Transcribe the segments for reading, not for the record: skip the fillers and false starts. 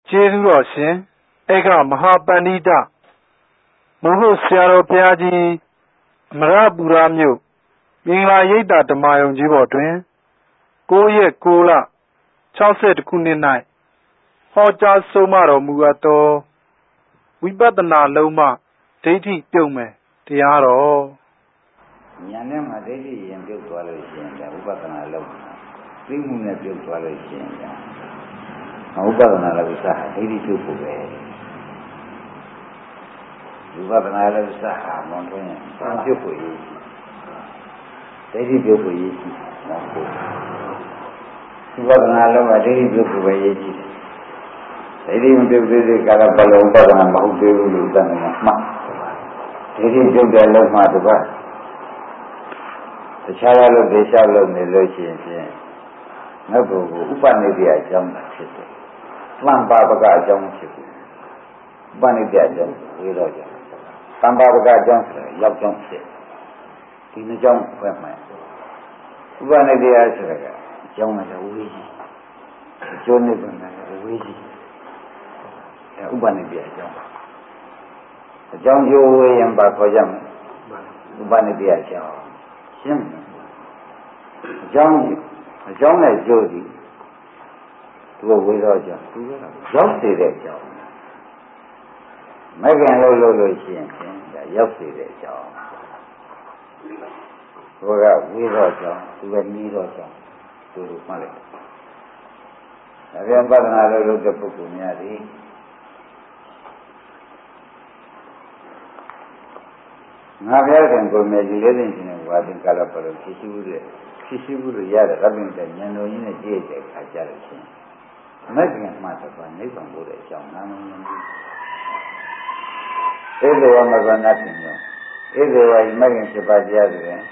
ကျေးဇူးတော်ရှင်ဧကမဟာပန္နိတမိုးကုတ်ဆရာတော်ဘုရားကြီးအမရပူရမြို့မင်္ဂလာရိပ်သာဓမ္မယုံကြီးပေါ်တွင်9 ရက် 9 လ 62 ခုနှစ်၌ဟောကြားဆုံးမတော်မူအပ်သောဝိပဿနာလုံးမှဒိဋ္ဌိပြုတ်မယ်တရားတော်ဉာဏ်နဲ့မှဒိဋ္ဌိရင်ပြုတ်သွားလို့ရှိရင်ဝိပဿနာလုံးသိမှုနဲ့ပြုတ်သွားလို့ရှိရင်ဝိပဿနာလည်းဥစ္စာဒိဋ္ဌိပြုတ်ဖို့ပဲဝိပဿနာလည်းဥစ္စာမွန်တွင်းပြုတ်ဖို့ရေးဒိဋ္ဌိပြုတ်ဖို့ရေးမဟုတ်ဘူးဝိပဿနာလုံးကဒိဋ္ဌိပြုတ်ဖို့ပဲရေးကြည့်တယ်ဒိဋ္ဌိမပြုတ်သေးတဲ့ကာလပတ်လုံးဝိပဿနာမဟုတ်သေးဘူးလို့သတ်နေမှာမှတ်ဒိဋ္ဌိပြုတ်တဲ့လုံးမှတပတ်တခြားလို့ဒေသလုံးနေလို့ရှိရင်ငါ့ကိုဥပနိဒေယအကြောင်းဖြစ်တယ်။မှန်ပါပကအကြောင်းဖြစ်တယ်။ဥပနိဒေယအကြောင်းဝေတော့ကြောင့်သံပါပကအကြောင်းဆိုရောက်ကြောင်းဖြစ်ဒီနှစ်ကြောင်းပဲမှန်ဥပနိဒေယဆိုတဲ့အကြောင်းလည်းဝေးကြီးအကျိုးနိဗ္ဗာန်လည်းဝေးကြီးဒါဥပနိဒေယအကြောင်းအကြောင်းကျိုးဝေးရင်ပါခေါ်ကြမယ်ဥပနိဒေယအကြောင်းရှင်းအကြောင်းနဲ့ကျိုးသည်သူကဝေတော့ကြောင့်သူကရောက်စေတဲ့အကြောင်းမကင်လို့ရှိရင်ဒါရောက်စေတဲ့အကြောင်းသူကဝေတော့ကြောင့်သူကနီးတော့ကြောင့်သူတို့မှတ်လိုက်ဒါပြန်ပဒနာလို့တဲ့ပုဂ္ဂိုလ်များသည်ငါပြောတဲ့ကိုယ်မြည်ကြီးလေးသိရှင်ဝါသင်္ကာလပလို့ဖြစ်ရှိမှုလို့ရတဲ့ရပ္ပင်တဲ့ဉာဏ်တော်ကြီးနဲ့ကြည့်တဲ့အခါကျတော့ရှင်မဂ္ဂင်မှတပါနိဗ္ဗာန်ကိုတဲ့အကြောင်းနာမည်ကြီးဧဒေဝမဂ္ဂနာပင်ညောဧဒေဝမဂ္ဂင်7 ပါးတရားတွင်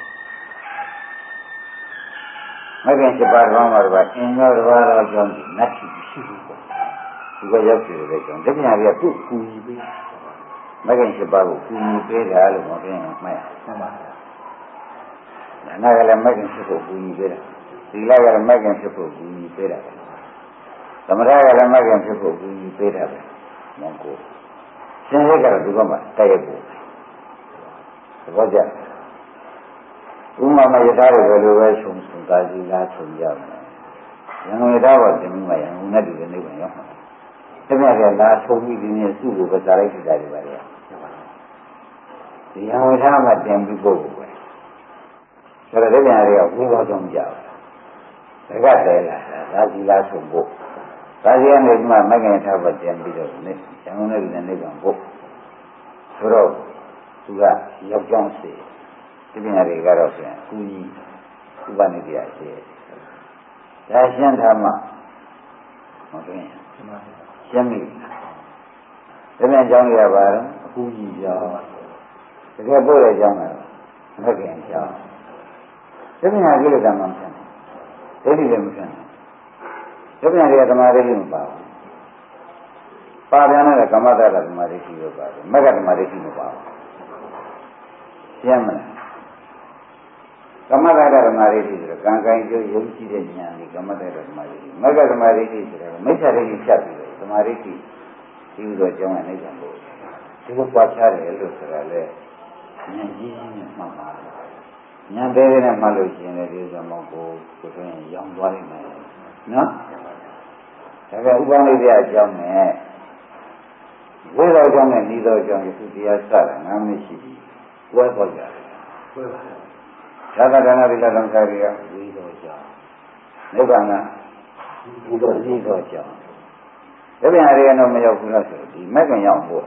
မဂ္ဂင်7 ပါးတော်မှာတော့အင်္ဂါတစ်ပါးသောအကြောင်းနတ်ရှိရှိဘူးပေါ့ဒီကရောက်ပြီတဲ့အကြောင်းတပညာတွေကသူ့ကူညီပေးမဂ္ဂင်7 ပါးကိုကူညီပေးတာလို့မပြောရင်မှတ်ရမှန်ပါဗျာနာကလည်းမဂ္ဂင်7 ဖို့ကူညီပေးတာသီလကလည်းမဂ္ဂင်7 ဖို့ကူညီပေးတာသမထကလည်းမဂ္ဂင်7 ဖို့ကူညီပေးတာပဲမောင်ကိုရှင်ရကတော့ဒီကမှတိုက်ရိုက်ပို့သဘောကျဥမာမယထာတွေပဲလိုပဲခြုံသာစီလားခြုံကြမယ်ရံဝေသားပေါ်တင်ပြီးမှရံဝနဲ့တူတဲ့နိဗ္ဗာန်ရောက်မှာတပြည့်ပြည့်လားထုံပြီးဒီနေ့စုကိုပဲသာလိုက်ကြည့်တာတွေပါလေဒီရံဝေသားမှတင်ပြီးပို့ဖို့ပဲဆိုတော့ဒီပြန်တွေကဝိဘောကြောင့်ကြောက်တယ်ဒါကတည်းကသာစီလားထုံဖို့ဒါစီကနေမှမဂ္ဂင်ထားဖို့တင်ပြီးတော့နိရံဝနဲ့တူတဲ့နိဗ္ဗာန်ဖို့ဆိုတော့သူကရောက်ကြောင်းစီဒီပညာတွေကတော့ဖြင့်ကူကြီးဥပနိဒေယရှိတယ်ဒါရှင်းထားမှမတွင်ရှင်းပြီဒီပြန်ကြောင်းရပါတော့အကူကြီးကြောင်းတကယ်ပို့တဲ့ကြောင်းကတော့မဂ္ဂင်ကြောင်းဒီပညာကိလေသာမှမဖြစ်ဘူးဒိဋ္ဌိလည်းမဖြစ်ဘူးဒီပညာတွေကဓမ္မဒိဋ္ဌိမပါဘူးပါပြန်တဲ့ကမ္မတ္တဓမ္မဒိဋ္ဌိပဲပါတယ်မဂ္ဂဓမ္မဒိဋ္ဌိမပါဘူးရှင်းမလားကမ္မတ္တဓမ္မဒိဋ္ဌိဆိုတော့ကံကံကျိုးယုံကြည်တဲ့ဉာဏ်ဒီကမ္မတ္တဓမ္မဒိဋ္ဌိမဂ္ဂဓမ္မဒိဋ္ဌိဆိုတော့မိစ္ဆာဒိဋ္ဌိဖြတ်ပြီးတော့ဓမ္မဒိဋ္ဌိဒီလိုတော့ကျောင်းရနေကြလို့ဒီလိုပွားချတယ်လို့ဆိုတာလေဉာဏ်ကြီးကြီးနဲ့မှတ်ပါဉာဏ်သေးသေးနဲ့မှတ်လို့ရှိရင်လည်းဒီလိုမောကိုဆိုရင်ရောင်းသွားလိမ့်မယ်နော်ဒါကဥပနိဒေယအကြောင်းနဲ့ဝိသောအကြောင်းနဲ့ဤသောအကြောင်းဒီတရားစတာငါမရှိဘူးဝဲပေါ်ကြတယ်ဝဲပါသာသနာ့ဒီလသံဃာတွေကဝိသောကြောင့်နိဗ္ဗာန်ကဒီလိုဤသောကြောင့်ဒါပြန်ရရင်တော့မရောက်ဘူးလားဆိုဒီမဂ္ဂင်ရောက်ဖို့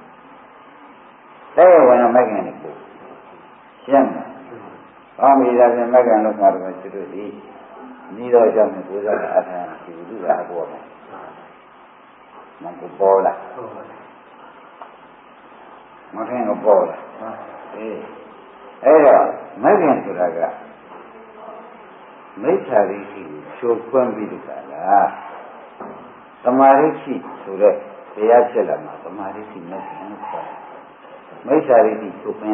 တဲ့ဝင်တော့မဂ္ဂင်နဲ့ပို့ရှင်းတယ်။အောင်းမိသားစုမဂ္ဂင်လို့ခေါ်တယ်သူတို့ဒီဤသောကြောင့်ကိုယ်စားအထာဒီလူကအပေါ်မှာမကိုပေါ်လာမထင်ကပေါ်လာအဲ့တော့မဂ္ဂင်ဆိုတာကမိစ္ဆာဒိဋ္ဌိကိုဖြိုခွင်းပြီးတကလားသမာဓိရှိဆိုတဲ့တရားဖြစ်လာမှာသမာဓိရှိမဂ္ဂင်လို့ခေါ်တယ်မိစ္ဆာဒိဋ္ဌိဖြိုခွင်းရ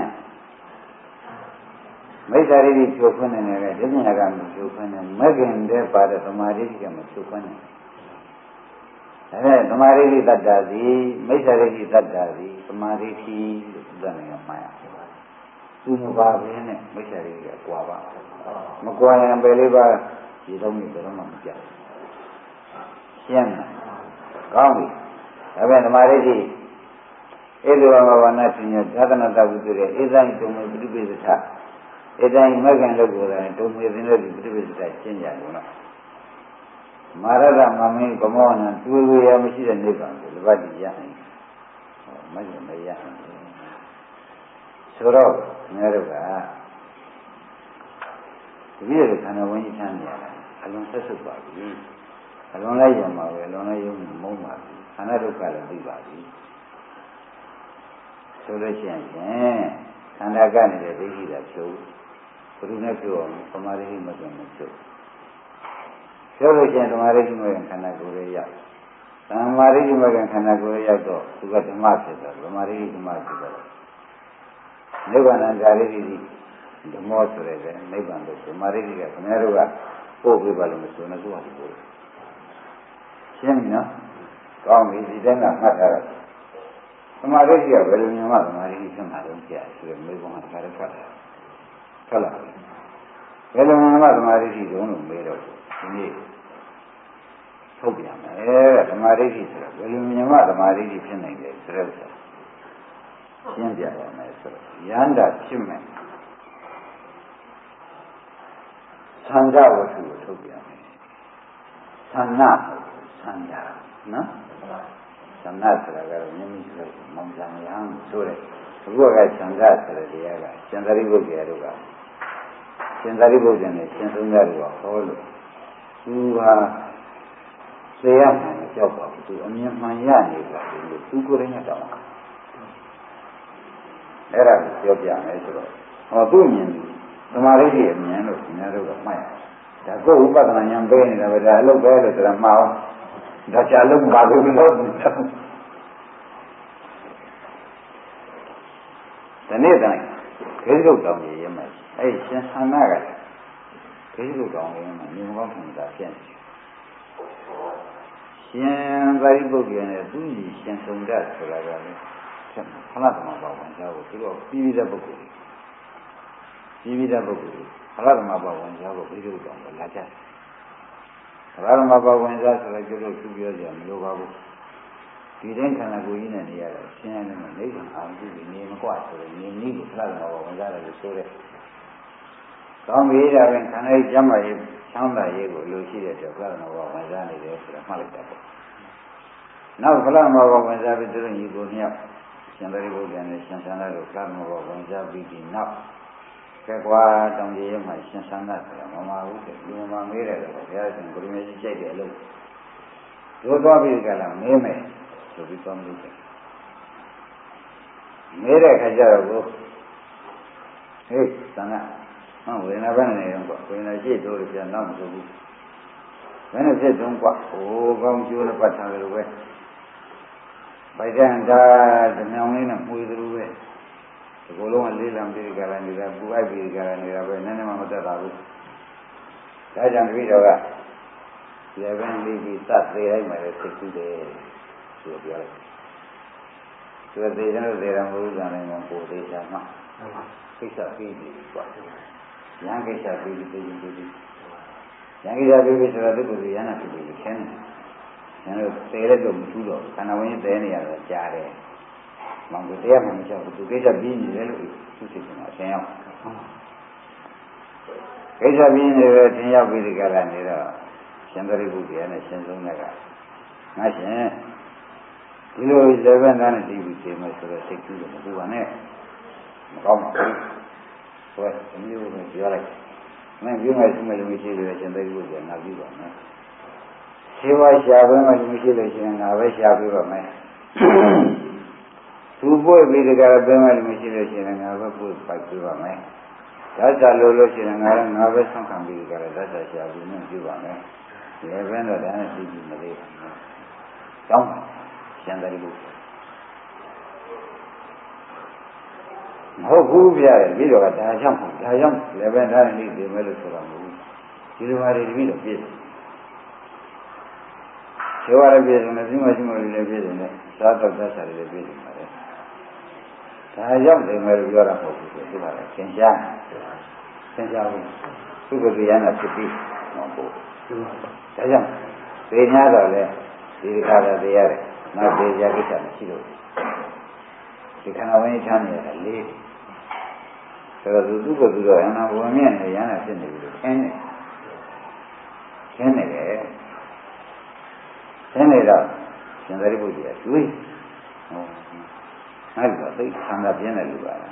မိစ္ဆာဒိဋ္ဌိဖြိုခွင်းနေတယ်ဒီပညာကမဖြိုခွင်းနဲ့မဂ္ဂင်တဲ့ပါတဲ့သမာဓိကမဖြိုခွင်းနဲ့သမာဓိတတ္တာစီမိစ္ဆာဒိဋ္ဌိတတ္တာစီသမာဓိတိလို့ဥဒ္ဒနာကမှတ်ရသူမပါဘဲနဲ့မိစ္ဆာဒိဋ္ဌိကကွာပါမကွာရင်ပဲလေးပါဒီတော့မြည်တော့မှမပြတ်ရှင်းလားကောင်းပြီဒါပြန်သမာဓိတိဧဒဝဘာဝနာပညာသာသနာတဝုဒ္ဓရဲ့ဧဇိုင်းတုံမေပฏิပိသထဧတိုင်းမဂ္ဂံလို့ကိုယ်တိုင်တုံမေသင်တဲ့ပฏิပိသထရှင်းကြတယ်နော်မာရဒမမင်းကမောနံတွေ့ရရမရှိတဲ့နိဗ္ဗာန်ကိုလဘတိရနိုင်မဂ္ဂံမရနိုင်ဆိုတော့ငါတို့ကဒီလိုခန္ဓာဝင်ကြီးချမ်းနေရတာအလုံးဆက်စုပ်ပါပြီအလုံးလိုက်ရမှာပဲအလုံးလိုက်ရုံမုန်းပါဘူးခန္ဓာဒုက္ခလည်းသိပါပြီဆိုလို့ရှိရင်ခန္ဓာကနေတဲ့ဒိဋ္ဌိကဖြုတ်ဘယ်သူနဲ့ဖြုတ်အောင်သမာဓိမကင်နဲ့ဖြုတ်လို့ရှိရင်သမာဓိမကင်ခန္ဓာကိုယ်ရဲ့ရောက်သမာဓိမကင်ခန္ဓာကိုယ်ရဲ့ရောက်တော့သူကဓမ္မဖြစ်သွားသမာဓိဓမ္မဖြစ်သွားနိဗ္ဗာန်ဓာရိတိဓမ္မောဆိုရဲနိဗ္ဗာန်လို့သမာဓိကခင်ဗျားတို့ကပို့ပေးပါလို့မဆိုနဲ့သူကပို့ရှင်းပြီနော်ကောင်းပြီဒီတိုင်းကမှတ်ထားတော့သမာဓိကဘယ်လိုမျိုးမှသမာဓိဖြစ်မှာတော့ကြာဆိုတော့မေးခွန်းကတခါတည်းထွက်လာဘယ်လိုမျိုးမှသမာဓိတုံးလို့မေးတော့ဒီနေ့ထုတ်ပြန်မယ်သမာဓိဆိုတော့ဘယ်လိုမျိုးမှသမာဓိဖြစ်နိုင်တယ်ဆိုတော့ရှင်းပြရမယ်ဆိုတော့ယန္တာဖြစ်မယ်သံဃဝတ္ထုကိုထုတ်ပြန်မယ်သံနာသံဃာနော်သံဃာဆိုတာကတော့မြင့်မြတ်ဆိုမောင်ဇံယံဆိုတဲ့အခုကသံဃာဆိုတဲ့တရားကရှင်သာရိပုတ္တရာတို့ကရှင်သာရိပုတ္တရာနဲ့ရှင်သုံးရတို့ကဟောလို့သူဟာသေရမှန်ကြောက်ပါဘူးသူအမြင်မှန်ရနေပါဘူးလို့သူကိုယ်တိုင်တောင်းတာအဲ့ဒါကိုပြောပြမယ်ဆိုတော့ဟောသူ့မြင်သမာဓိရဲ့အမြင်လို့ခင်ဗျားတို့ကမှတ်ရဒါကိုယ်ဥပဒနာဉာဏ်ပေးနေတာပဲဒါအလုပ်ပဲလို့ဆိုတာမှားအောင်ဒါချာလုံးပါဘူးလို့ဒီနေ့တိုင်းခေတုတ်တောင်ကြီးရမယ်အဲ့ရှင်ဆန္ဒကခေတုတ်တောင်ကြီးမှာမြေကောင်းထင်တာဖြစ်နေရှင်သာရိပုတ္တရာနဲ့သူကြီးရှင်ဆုံးတတ်ဆိုတာကလည်းခဏသမဘာဝင်စားကိုသူတို့ပြီးပြီးတဲ့ပုဂ္ဂိုလ်ခဏသမဘာဝင်စားကိုခေတုတ်တောင်ကိုလာကြတယ်ခဏသမဘာဝင်စားဆိုတော့ကျတော့သူပြောကြမလို့ပါဘူးဒီတိုင်းခန္ဓာကိုယ်ကြီးနဲ့နေရတာရှင်းရမယ်နေကအာရုံပြုနေမကွဆိုရင်နေနည်းကိုခဏသမဘာဝင်စားတယ်လို့ဆိုတဲ့ကောင်းပြီဒါပဲခန္ဓာကြီးကျမ်းမာရေးချမ်းသာရေးကိုလိုရှိတဲ့အတွက်ခဏသမဘာဝင်စားနေတယ်ဆိုတာမှတ်လိုက်တာပေါ့နောက်ခဏသမဘာဝင်စားပြီးသူတို့ညီကိုမြောက်ရှင်သာရိပုတ္တရာနဲ့ရှင်သန္တာတို့ခဏသမဘာဝင်စားပြီးဒီနောက်ကဲကွာတောင်ကြီးရဲ့မှာရှင်သန္တာဆိုတာမမဟုတ်တယ်ဒီမှာမေးတယ်တော့ဘုရားရှင်ကိုရမေကြီးကြိုက်တယ်လို့တို့သွားပြီးကြလားမေးမယ်ဆိုပြီးသွားမေးတယ်မေးတဲ့အခါကျတော့ဟေးသန္တာဝေဒနာဘယ်နဲ့ရောကွာဝေဒနာရှိတို့ပြန်တော့မဆိုဘူးဘယ်နဲ့ဖြစ်တုံးကွာဟိုကောင်းကျိုးနဲ့ပတ်ထားတယ်လို့ပဲဗိုက်တန်တာဓမြောင်လေးနဲ့မှုသလိုပဲဒီလိုလုံးကလေးလံပြီးကြလာနေတာပူအိုက်ပြီးကြလာနေတာပဲနည်းနည်းမှမသက်သာဘူးဒါကြောင့်တပည့်တော်ကလေပန်းလေးပြီးသတ်သေးလိုက်မှလည်းသိကူးတယ်ဆိုပြောလိုက်သူကသေတယ်လို့သေတယ်မဟုတ်ဘူးဆိုရင်ပိုသေးချာမှကိစ္စပြီးပြီကွာရန်ကိစ္စပြီးပြီရန်ကိစ္စပြီးပြီဆိုတော့သူကရန်နာပြီးပြီရှင်းတယ်ကျန်တော့သေတဲ့တော့မထူးတော့ခန္ဓာဝင်သေးနေရတော့ကြားတယ်မောင်ကတရားမှမကြောက်ဘူးသူကိစ္စပြီးနေတယ်လို့သူသိချင်တာအရှင်ရောက်ကိစ္စပြီးနေတယ်သင်ရောက်ပြီးဒီကရနေတော့ရှင်သာရိပုတ္တရာနဲ့ရှင်ဆုံးတဲ့ကငါရှင်ဒီလိုဇေဘန်းသားနဲ့ဒီပြီးသိမယ်ဆိုတော့စိတ်ကူးတယ်မကူပါနဲ့မကောင်းပါဘူးဆိုတော့ဒီလိုပဲပြောလိုက်မင်းပြောမှရှိမှလည်းမရှိလို့ရှင်သာရိပုတ္တရာငါပြီးပါမယ်ရှိဝရှာပဲမှမရှိလို့ရှိရင်ငါပဲရှာပြီးပါမယ်သူပွေပြီးတကယ်ပဲမှမရှိလို့ရှိရင်ငါပဲပွေပိုက်ပြီးပါမယ်ဓာတ်စာလို့ရှိရင်ငါပဲဆွမ်းခံပြီးကြတယ်ဓာတ်စာရှာပြီးမှပြပါမယ်လေဘင်းတော့ဒါနဲ့ပြီးပြီမလေးတောင်းပါရှင်သာရိပုတ္တရာမဟုတ်ဘူးပြရတယ်ပြီးတော့ဒါကြောင့်လေဘင်းဒါနဲ့နေမယ်လို့ဆိုတာမဟုတ်ဘူးဒီလိုဟာတွေပြီးတော့ပြည့်ပြောရပြည့်စုံတယ်ဒီမရှိမလို့လည်းပြည့်စုံတယ်သာတော့သက်သာလည်းပြည့်စုံပါတယ်ဒါရောက်တယ်မယ်လို့ပြောတာမဟုတ်ဘူးသူကလည်းသင်ကြားဘူးသူကကြရနာဖြစ်ပြီးဟောဖို့ဒါကြောင့်သိ냐တော့လေဒီခါတော့တရားတယ်နောက်သိကြကိစ္စမရှိလို့ဒီခန္ဓာဝင်ချမ်းနေတာလေးဆိုတော့သူကသူတော့အနာဘဝမြင့်နေရနာဖြစ်နေပြီလို့ခင်းနေတယ်ခင်းနေတော့ရှင်သာရိပုတ္တရာတွေးဟောအဲ့ဒါသိဆန္ဒပြင်းတယ်လို့ပါလား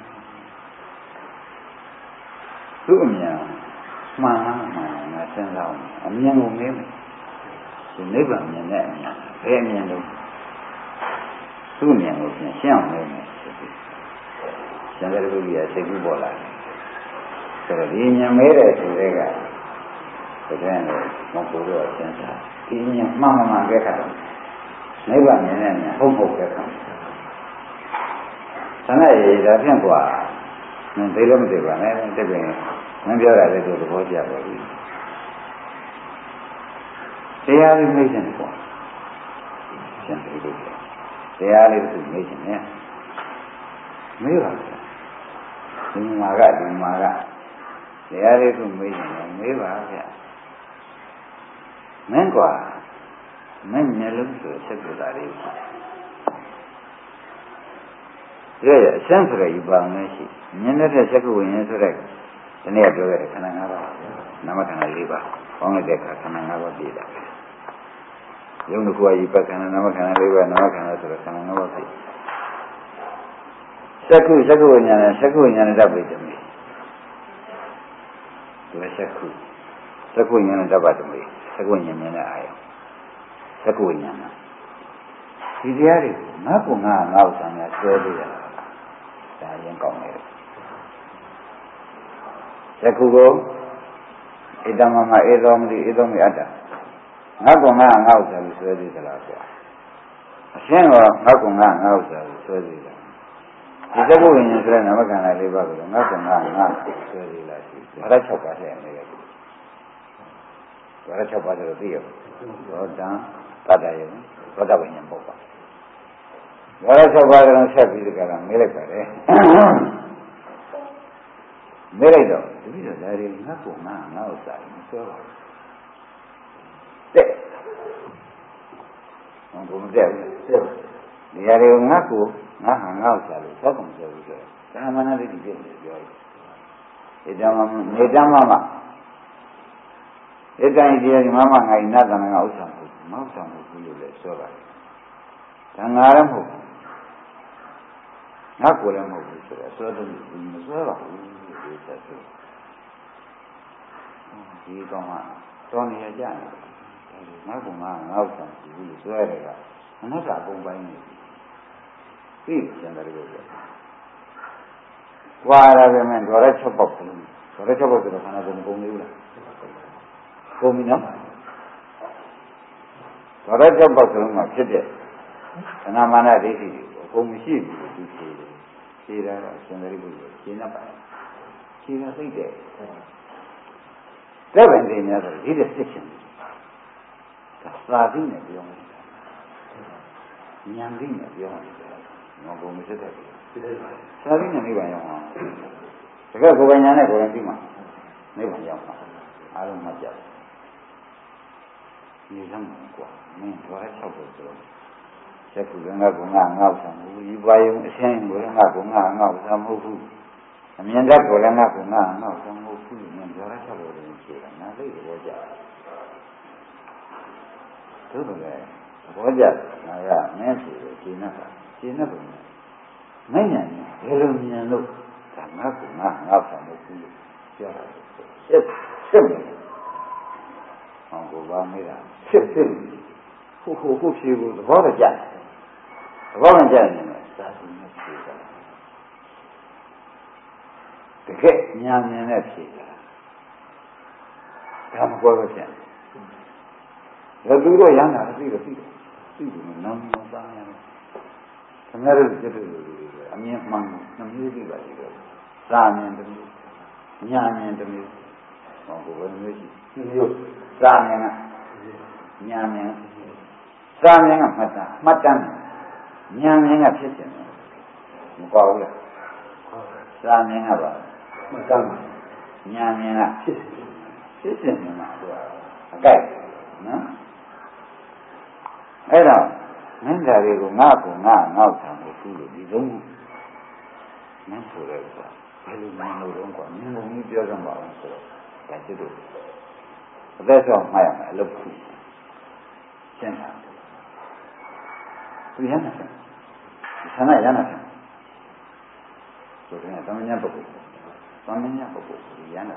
သူ့အမြင်မှန်လားမှန်လားငါစဉ်းစားအောင်အမြင်ကိုမေးမယ်ဒီနိဗ္ဗာန်မြင်တဲ့အမြင်ဘယ်အမြင်လို့သူ့အမြင်ကိုရှင်းအောင်မေးမယ်ရှင်သာရိပုတ္တရာစိတ်ကူးပေါ်လာတယ်ဆိုတော့ဒီဉာဏ်မဲတဲ့ဆိုတဲ့ကတကယ်လို့မပေါ်တော့စဉ်းစားဒီဉာဏ်မှန်မှန်ကြက်ခါနိဗ္ဗာန်မြင်တဲ့ဉာဏ်ဟုတ်ကြက်ခါဆန္ဒရည်ဒါဖြင့်กว่าမင်းသိလို့မသိပါနဲ့တကယ်မင်းပြောတာလည်းသူသဘောကျပါပြီတရားလေးမိတ်တယ်ကွာရှင်သိလို့တရားလေးသူမိတ်တယ်နဲ့မေးပါဒီမှာကတရားလေးသူမေးတယ်မေးပါဗျမင်းกว่าမင်းမျက်လုံးဆိုစက်ကူတာလေးရဲ့အစမ်းဆိုတဲ့ယူပါမယ်ရှိမြင်တဲ့စက်ကူဝင်ရင်ဆိုတဲ့ဒီနေ့ပြောခဲ့တဲ့ခန္ဓာ၅ပါးနာမခန္ဓာ၄ပါးပေါင်းလိုက်တဲ့အခါခန္ဓာ၅ပါးပြည့်တာယုံတစ်ခုအယူပါခန္ဓာနာမခန္ဓာ၄ပါးနာမခန္ဓာဆိုတဲ့ခန္ဓာ၅ပါးပြည့်စက္ခုဝိညာဏစက္ခုဝိညာဏတပ္ပိတမေဒီစက္ခုဝိညာဏတပ္ပတမေစက္ခုဝိညာဏနဲ့အာယစက္ခုဝိညာဏဒီတရားတွေငါ့ကိုငါ့ဥစ္စာများဆွဲလို့ရတာဒါရင်ကောင်းတယ်စက္ခုကိုဣဒ္ဓမမဧသောမတိဧသောမိအတ္တငါ့ကိုငါ့ဥစ္စာကိုဆွဲသေးသလားကွာအရှင်းတော့ငါ့ကိုငါ့ဥစ္စာကိုဆွဲသေးတယ်ဒီသဘောဝင်ရင်ဆိုတဲ့နာမခန္ဓာ၄ပါးကိုငါ့ကငါဆွဲသေးလားရှိတယ်။ဒါရ6ပါးနဲ့နေရတယ်။ဒါရ6ပါးဆိုတော့သိရဘူး။သောတံတတ္တယသောတဝိညာဉ်ပုပ္ပါ။ဒါရ6ပါးကတော့ဆက်ပြီးကြတာမေးလိုက်ပါတယ်။မေးလိုက်တော့ဒီလိုဒါရီငါ့ကိုငါဥစ္စာကိုဆွဲပါတဲ့။ဘုံတဲ့ဒီဟာတွေကိုငါ့ကိုငါဟာငါ့ဥစ္စာလို့သောက်ကုန်ဆိုပြီးဆိုတော့ကာမနာတိပြည့်နေပြောတယ်။ဣဒ္ဓမနေတမမဣဒ္ဓိတရားမမငါ့နတ်တဏ္ဍာဥစ္စာကိုမဟုတ်ဆောင်ဘူးလို့လည်းဆိုပါတယ်။ဒါငါလည်းမဟုတ်ဘူး။ငါကိုလည်းမဟုတ်ဘူးဆိုတော့ဆိုတော့မဆိုတော့ဘူးဒီသက်ဆိုဒီကောင်ကတော့နေရကြတယ်။ငါကငါဥစ္စာဘူးလို့ဆိုရတယ်ကအနတ္တအကုန်ပိုင်းနေပြီ။သိတယ်တယ်လို့ပြော။ဝါရပဲမဲ့ဒေါရ6ပေါက်တယ်။ဒေါရ6ပေါက်ဆိုတော့ခန္ဓာကိုယ်မကုန်သေးဘူးလား။ကုန်ပြီနော်။ဒေါရ6ပေါက်ဆိုတော့မှဖြစ်တဲ့ခန္ဓာမာနဒိဋ္ဌိကိုအကုန်မရှိဘူးလို့သူဖြေတယ်။ဖြေတာကရှင်သာရိပုတ္တရာရှင်းနေပါတယ်။ဖြေတာသိတယ်။တဲ့ဗန်တင်များဆိုဒီတဲ့စစ်ချင်းသာသိနဲ့ပြောမယ်။ဉာဏ်သိနဲ့ပြောမယ်။ငါဘုံမစစ်တဲ့။သာသိနဲ့နိဗ္ဗာန်ရောက်မှာ။တကယ်ကိုယ်ပိုင်ဉာဏ်နဲ့ကိုယ်ရင်သိမှာနိဗ္ဗာန်ရောက်မှာ။အားလုံးမှကြတယ်။ဒီစမ်းကွာမင်းဘာ၆ဖို့ဆိုတော့ချက်ကူငါကငါငေါ့ဆောင်ဘူးဒီပါယုံအရှင်းကိုငါကငါငေါ့ဆောင်မဟုတ်ဘူးအမြင်တတ်ကိုလည်းငါကငါငေါ့ဆောင်မဟုတ်ဘူးမင်းဘာ၆ဖို့လို့ဆိုတာငါသိဘောကြသို့တော်လည်းဘောကြငါကမင်းဆိုလို့ရှင်းနေတာရှင်းနေပုံနဲ့မဉ္ဇဉ်ဘယ်လိုမြင်လို့ဒါငါကငါငေါ့ဆောင်မဟုတ်ဘူးလို့ပြောတာစစ်နေဟောကိုပါမေးတာစစ်ဟုတ်ဖြေဖို့သဘောတော့ကြတယ်သဘောမကျရင်လည်းသာသနာ့ဖြေတာတကယ်ညာမြင်နဲ့ဖြေတာဒါမကွဲပဲပြန်တယ်သူတို့ရမ်းတာသိတယ်နောင်မသားရတယ်ခင်ဗျားတို့စိတ်တွေအမြင်မှန်နှမျိုးသိပါလိမ့်တော့သာမြင်တစ်မျိုးညာမြင်တစ်မျိုးဟောဘယ်လိုမျိုးရှိမျိုးသာမြင်ကညာမြင် Samyanga Matan Nyanga Pishin Mukawla Samyanga Matan Nyanga Pishin Okay no Era Nanda Rego Naku Now Tam Food Dizungu Nansura Hello Mano Ronqua Nino Josan Balanso That's it That's all my look Sena Yana Sana Yana So Samanya Babu Yana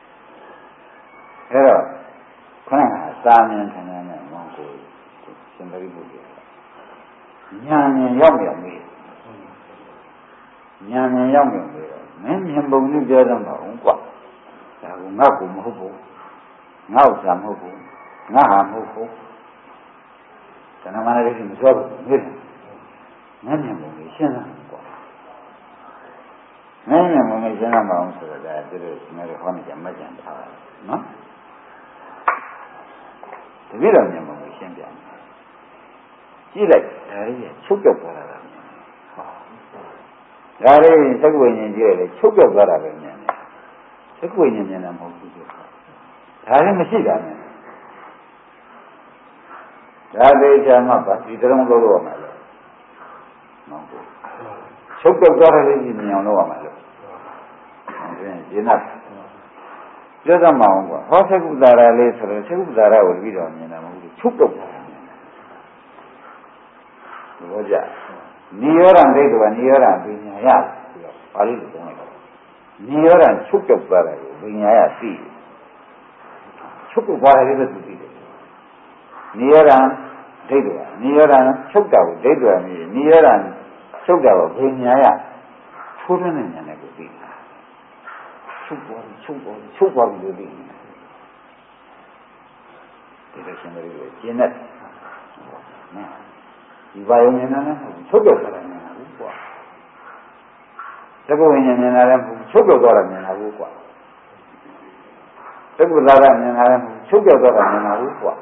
Era Kana Samyan Tanana Mongo Somebody would Yan Yami Yan Yami Men Yambu Jordan Baumqua Naku Mubu Now Samubu Nahamubu Sanamana is in trouble. Many amounts of that there is marijuana and magic power. No? The villain among the champion. She like took your brother. Gary is going in jail, took your brother. Took away in the name of the Harry Machida. Radhe Jama, you don't go over my love. No. Choke of God is in your lower my love. Enough. Just a mount. What a good Dara later, a good Dara will be on you. Choke of Roja. Near and later, near and being a yard. A little near and choke of Dara, being a sea. Choke of water is a bit. Nearan, Dedua, Nearan, Chokda, Dedua, Nearan, Chokda, Vinyaya, children in an equity. Chukwa, you be. Jeanette. If I own an Chokda, Segoin and Aram, Chokda, and Arukwa. Segudara and Aram, Chokda, and Arukwa.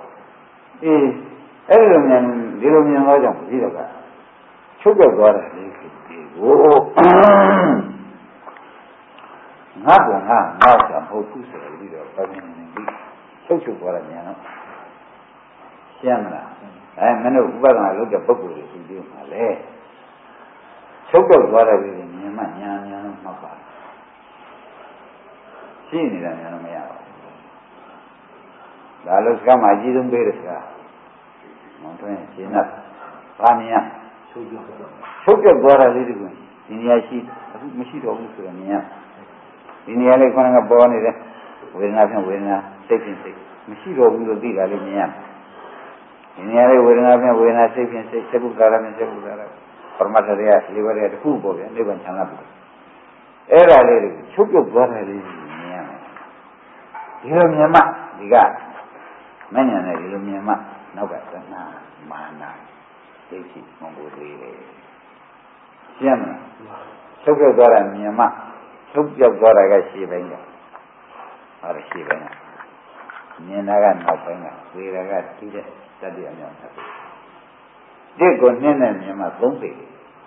Everyone little me and Roger, Zilla. Sugar got oh, not one hand, now some whole two social for a man. Shamana, I am many of I look at Bobu to do my leg. Sugar got a really near my young mother. She needed an enemy out. Dalos come, I didn't bear it. Mountain, enough. Pania. Took your brother a little bit. In the sheet, machine of Muslimia. In the alley, going a born with nothing, with a 6 6. Machine of will be Alimia. In the alley, with nothing, with a 6 6, Sebukara and Sebukara. For Mataria, they were at Kubo and they went Chanabu. Era lady, took your brother a little bit. You have your map, the guy. Many an Illumia, no better, mana, they see Mongo. Siamna, took your daughter and Yama, took your daughter as she venga, or she venga. Nienaga no venga, we got to study on your topic. They go Nina and Yama, don't be.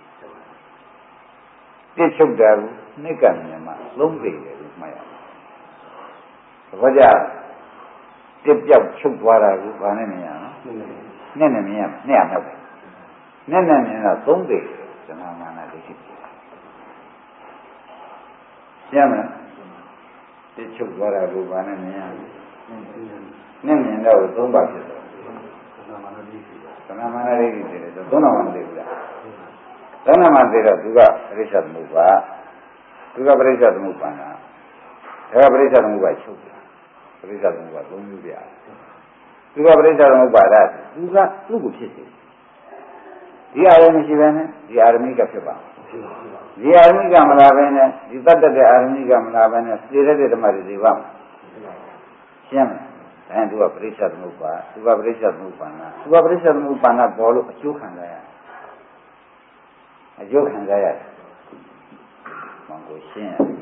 They took their Nikan Yama, don't be with my own. What are Tip up took water with Vanania, Nenamia, near Nenamina, don't be the Namana. Yama, they took water with Vanania. Nenamina was don't back it. Sanamana did it, the Donaman did that. Donaman did a Duga, Richard Muba, Duga Richard Mubana, Richard Muba took. Richard Muba, don't you be asked. You have Richard Muba that. You got two pieces. The army Shivana, the army Kashaba. The army Gamalavana, the fact that the army Gamalavana stated the Marizivam. Sham, and to have Richard Muba, to have Richard Mubana, to have Richard Mubana, Bolo, a joke and a joke and there. Mongo Shin.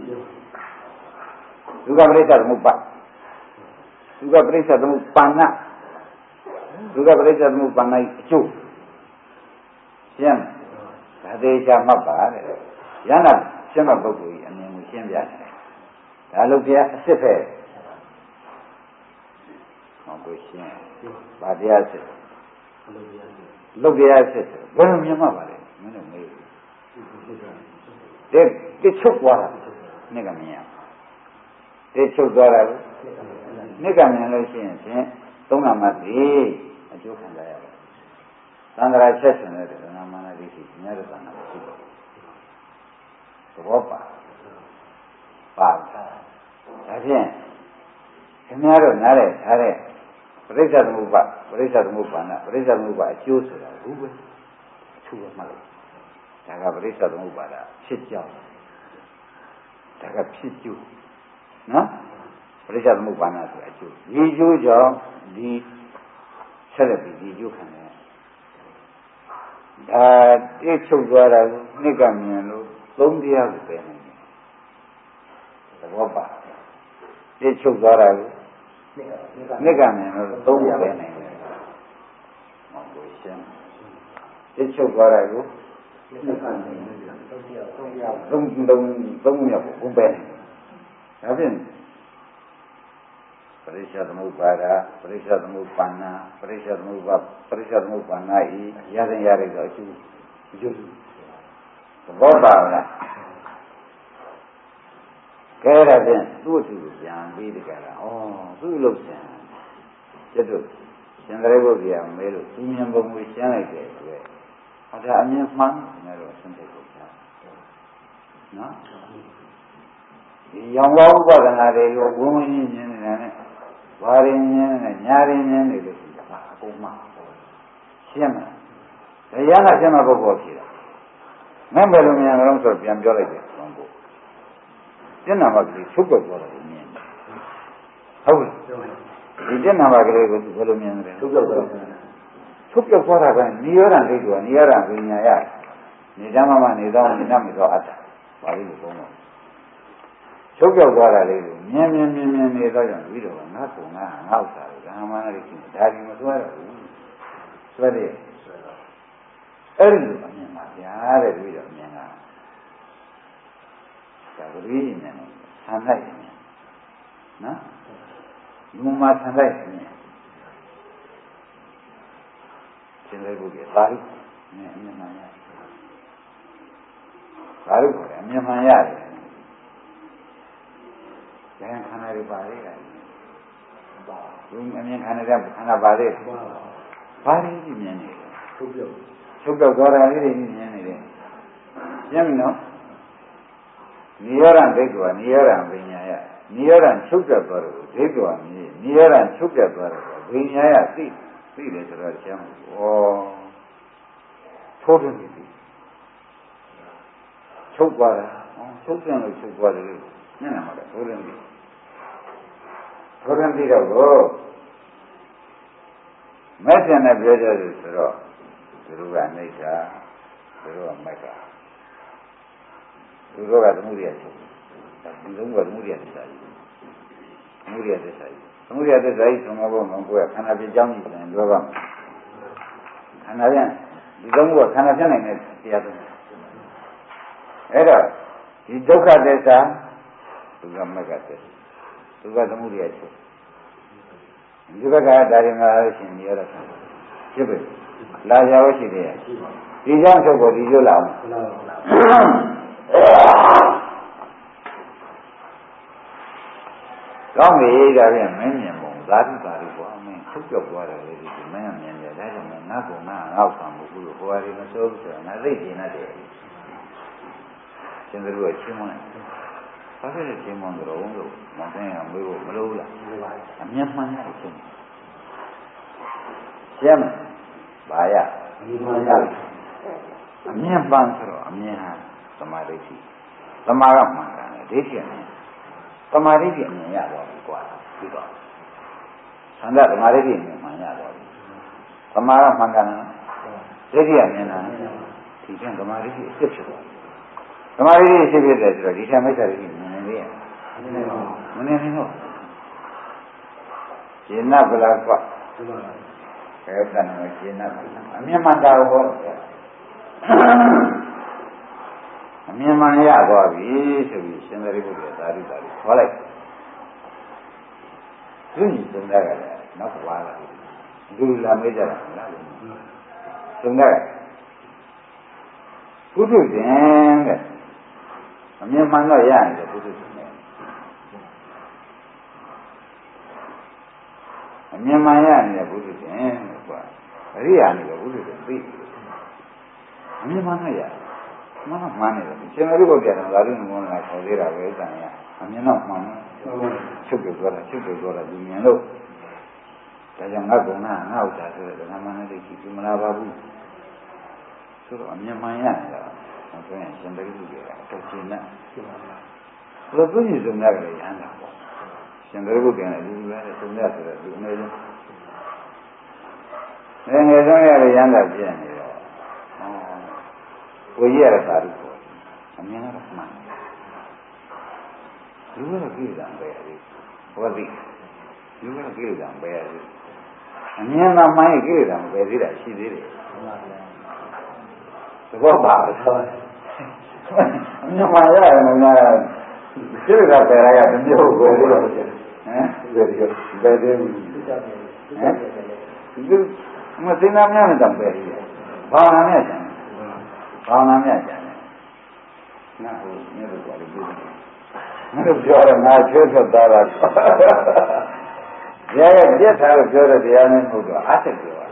You have Richard Muba. You got pressure to Pana. သူကပြိဿသမုပ္ပါဏအကျိုးရှင်းဒါသေးချာမှတ်ပါတဲ့ရဟနာရှင်းမှပုဂ္ဂိုလ်ကြီးအမြင်ကိုရှင်းပြတယ်ဒါလို့ပြအစ်စ်ပဲဟောကိုရှင်းဗာတရားစစ်လုတ်တရားစစ်ဘယ်လိုမြင်မှပါလဲမင်းတို့မေးတဲ့ချုပ်သွားတာနေ့ကမြင်ရတဲ့ချုပ်သွားတာနေ့ကမြင်လို့ရှိရင်ဖြင့်သုံးနာမှသည်အကျိုးခံကြရတယ်သံဃာချက်ရှင်တဲ့ဓမ္မမာနဒိဋ္ဌိညရတနာရှိတယ်သဘောပါဒါဖြင့်ခင်ဗျားတို့နားတဲ့ထားတဲ့ပရိစ္ဆေသမုပ္ပါပရိစ္ဆေသမုပ္ပါဏပရိစ္ဆေသမုပ္ပါအကျိုးဆိုတာဘူးပဲအထူးပဲမှတ်လိုက်ဒါကပရိစ္ဆေသမုပ္ပါဒဖြစ်ကြောင်းဒါကဖြစ်ကျိုးနော်ပရိစ္ဆေသမုပ္ပါဏဆိုအကျိုးဒီကျိုးကြောင့်ဒီဆက်လက်ပြီးဒီကျိုးခံတယ်ဒါတိချုပ်သွားတာကိုနှစ်ကမြင်လို့သုံးတရားကိုပဲနေတယ်သဘောပါတိချုပ်သွားတာကိုနှစ်ကမြင်လို့သုံးတရားပဲနေတယ်ဟောကိုရှင်းတိချုပ်သွားတာကိုနှစ်ကမြင်သုံးတရားသုံးမြောက်ကိုပဲနေဒါဖြင့်ပရိစ္ဆေသမုပ္ပါဒပရိစ္ဆေသမုပ္ပါဏပရိစ္ဆေသမုပ္ပါပရိစ္ဆေသမုပ္ပါဏဤရတဲ့ရတဲ့ဆိုအကျိုးသဘောပါလားကဲဒါဖြင့်သူ့အထူးပြန်ပြီးတကယ်လားသူ့လို့ပြန်ကျွတ်ရှင်သာရိပုတ္တရာမဲလို့သူမြင်ပုံကိုရှင်းလိုက်တယ်ဆိုရဲဒါအမြင်မှန်တယ်တော့ရှင်းသိဖို့ကြားနော်ဒီရောင်ဝဥပဒနာတွေကိုဘုံဝင်မြင်နေတာနဲ့ဘာရင်းမြင်နေညာရင်းမြင်နေလို့ရှိတာအကုန်မှရှင်းမှာတရားနာရှင်းမှာပုဂ္ဂိုလ်ဖြစ်တာမင်းဘယ်လိုမြင်ကြလို့ဆိုပြန်ပြောလိုက်တယ်ဘုံကိုရှင်းနာမကလေးချုပ်ပြောတော့မြင်ဟုတ်ပြီဒီရှင်းနာမကလေးကိုဘယ်လိုမြင်လဲချုပ်ပြောတော့ချုပ်ပြောသွားတာကနိရောဓဒိဋ္ဌိကနိရောဓဝိညာယနေဓမ္မမနေသောနေနမသောအတ္တပါဠိလိုပုံတော့ချုပ်ပြောသွားတာလေးကိုမြင်နေတော့ကြောင့်ပြီးတော့ငါ့ကိုငါဥစ္စာကိုဓမ္မနာလေးရှိဒါဒီမစွဲတော့ဘူးစွဲတယ်အဲ့ဒီလိုအမြင်ပါဗျာတဲ့ပြီးတော့မြင်တာဒါကလေးမြင်တယ်ဆန္ဒမြင်နော်လူမှာဆန္ဒမြင်ရှင်လေးဘုရားသာရိမြင်မှန်ရတယ်သာရိကိုလည်းမြင်မှန်ရတယ်ဉာဏ်ခန္ဓာတွေပါလေကလူအမြင်ခန္ဓာတွေခန္ဓာပါလေဘာလေးကြီးမြင်နေလဲချုပ်ပြောက်သွားတာလေးတွေမြင်နေတယ်ရှင်းပြီနော်နိရောဓဒိဋ္ဌိကနိရောဓဝိညာယနိရောဓချုပ်ပြတ်သွားတယ်ဒိဋ္ဌိကနိရောဓချုပ်ပြတ်သွားတယ်ဝိညာယသိတယ်ဆိုတော့ရှင်းပြီထိုးတယ်ပြီချုပ်သွားတာချုပ်ပြန်လို့ချုပ်သွားတယ်မျက်နှာမှာထိုးတယ်ပြီထိုးတယ်ပြီးတော့မဲ့ပြန်နဲ့ပြောကြတယ်ဆိုတော့သူတို့ကနှိဋ္ဌာသူတို့ကမက်ကသူတို့ကသမုဒိယချုပ်ဒီလုံးကသမုဒိယသစ္စာကြီးသမုဒိယသစ္စာကြီးသမုဒိယသစ္စာကြီးသုံးဘုံကခန္ဓာပြကြောင်းကြီးတယ်လွယ်ပါမယ်ခန္ဓာပြန်ဒီလုံးကခန္ဓာပြနိုင်တဲ့တရားသုံးအဲ့တော့ဒီဒုက္ခသစ္စာသူကမက်ကသစ္စာသူကသမုဒိယချုပ်ဒီဘက်ကဒါရင်လာလို့ရှိရင်ရတော့ဖြစ်ပြီလာကြလို့ရှိတယ်ဒီကြောင့်ချုပ်ကိုဒီလိုလာအောင်ကောင်းပြီဒါပြန်မင်းမြင်ပုံသာတိပါလိဘောမင်းချုပ်ပြောက်သွားတယ်လေဒီမင်းမြင်တယ်ဒါကြောင့်ငါကငါငေါ့ဆံမှုလို့ဟိုဟာဒီမစိုးဘူးဆိုတာငါသိကျင်တယ်ရှင်တို့ကချင်းမတယ်ဘာဖြစ်လို့ချင်းမတော့လို့မသိအောင်မေးဖို့မလိုဘူးလားအမြတ်မှန်ရတယ်ချင်းရှင်းပါရအမြတ်ပန်းဆိုတော့အမြင်ဟာသမာဓိရှိသမာကမှန်တယ်ဒိဋ္ဌိကသမာဓိကအမြင်ရတော့ပြီကွာပြီးတော့သံဃာသမာဓိကအမြင်မှန်ရတော့ပြီသမာကမှန်တယ်ဒိဋ္ဌိကမြင်တာဒီကသမာဓိအစ်စ်ဖြစ်သွားသမာဓိအစ်စ်ဖြစ်တယ်ဆိုတော့ဒီသမိစ္ဆာဒိဋ္ဌိမြင်နေလေမနေတော့ရှင်းနာပလာကွတန်တော်ရှင်းတာအမြင်မှန်တာဟောအမြင်မှန်ရသွားပြီဆိုပြီးရှင်သာရိပုတ္တရာသာဓုခေါ်လိုက်သူကြီးသုံးတာကလည်းနောက်ကဝါလာလူလာမေးကြတာလားသုံးတာပုထုဇဉ်တဲ့အမြင်မှန်တော့ရနေတယ်ပုထုဇဉ်နဲ့အမြင်မှန်ရနေတဲ့ပုထုဇဉ်ကွာအရိယာနေတော့ပုထုဇဉ်သိအမြင်မှန်တော့ရမှန်တော့မှန်နေတယ်ရှင်သာရိပုတ္တရာကသာဓုနုမောခေါ်သေးတာပဲဥစ္စာရအမြင်တော့မှန်ချုပ်တယ်ပြောတာဒီမြင်လို့ဒါကြောင့်ငါကုဏငါဥစ္စာဆိုတဲ့ဓမ္မနဲ့သိရှိမလားပါဘူးဆိုတော့အမြင်မှန်ရနေတာဆိုရင်ရှင်သာရိပုတ္တရာတော့ရှင်းနေဘယ်လိုသူကြီးစုံရကြလဲရဟန္တာပေါ့ရှင်သာရိပုတ္တရာလည်းလူလည်းစုံရဆိုတော့ဒီအနေနဲ့ငယ်ဆုံးရတဲ့ရဟန္တာပြည့်နေတော့ကိုကြီးရတဲ့သာဓုပေါ့အမြင်ကတော့မှန်လူကတော့ကြည့်တာပဲဟုတ်ပြီလူကတော့ကြည့်တာပဲအမြင်မှမှန်ရင်ကြည့်တာမပဲသေးတာရှိသေးတယ်သဘောပါတော့အမြင်မှန်ရတယ်မလားကြည့်တာပဲရတမျိုးပဲလို့ဟမ်ဘယ်သေးဘူးဒီမသိနာများနဲ့တံပဲဘာနာနဲ့ကျန်ဘာနာနဲ့ကျန်ငါ့ကိုမြတ်စွာဘုရားပြောတယ်ငါတို့ပြောရငါချွတ်ထွက်သွားတာဘုရားကပြတ်ထားလို့ပြောတဲ့တရားနဲ့ဟုတ်တော့အားသက်ပြောတာ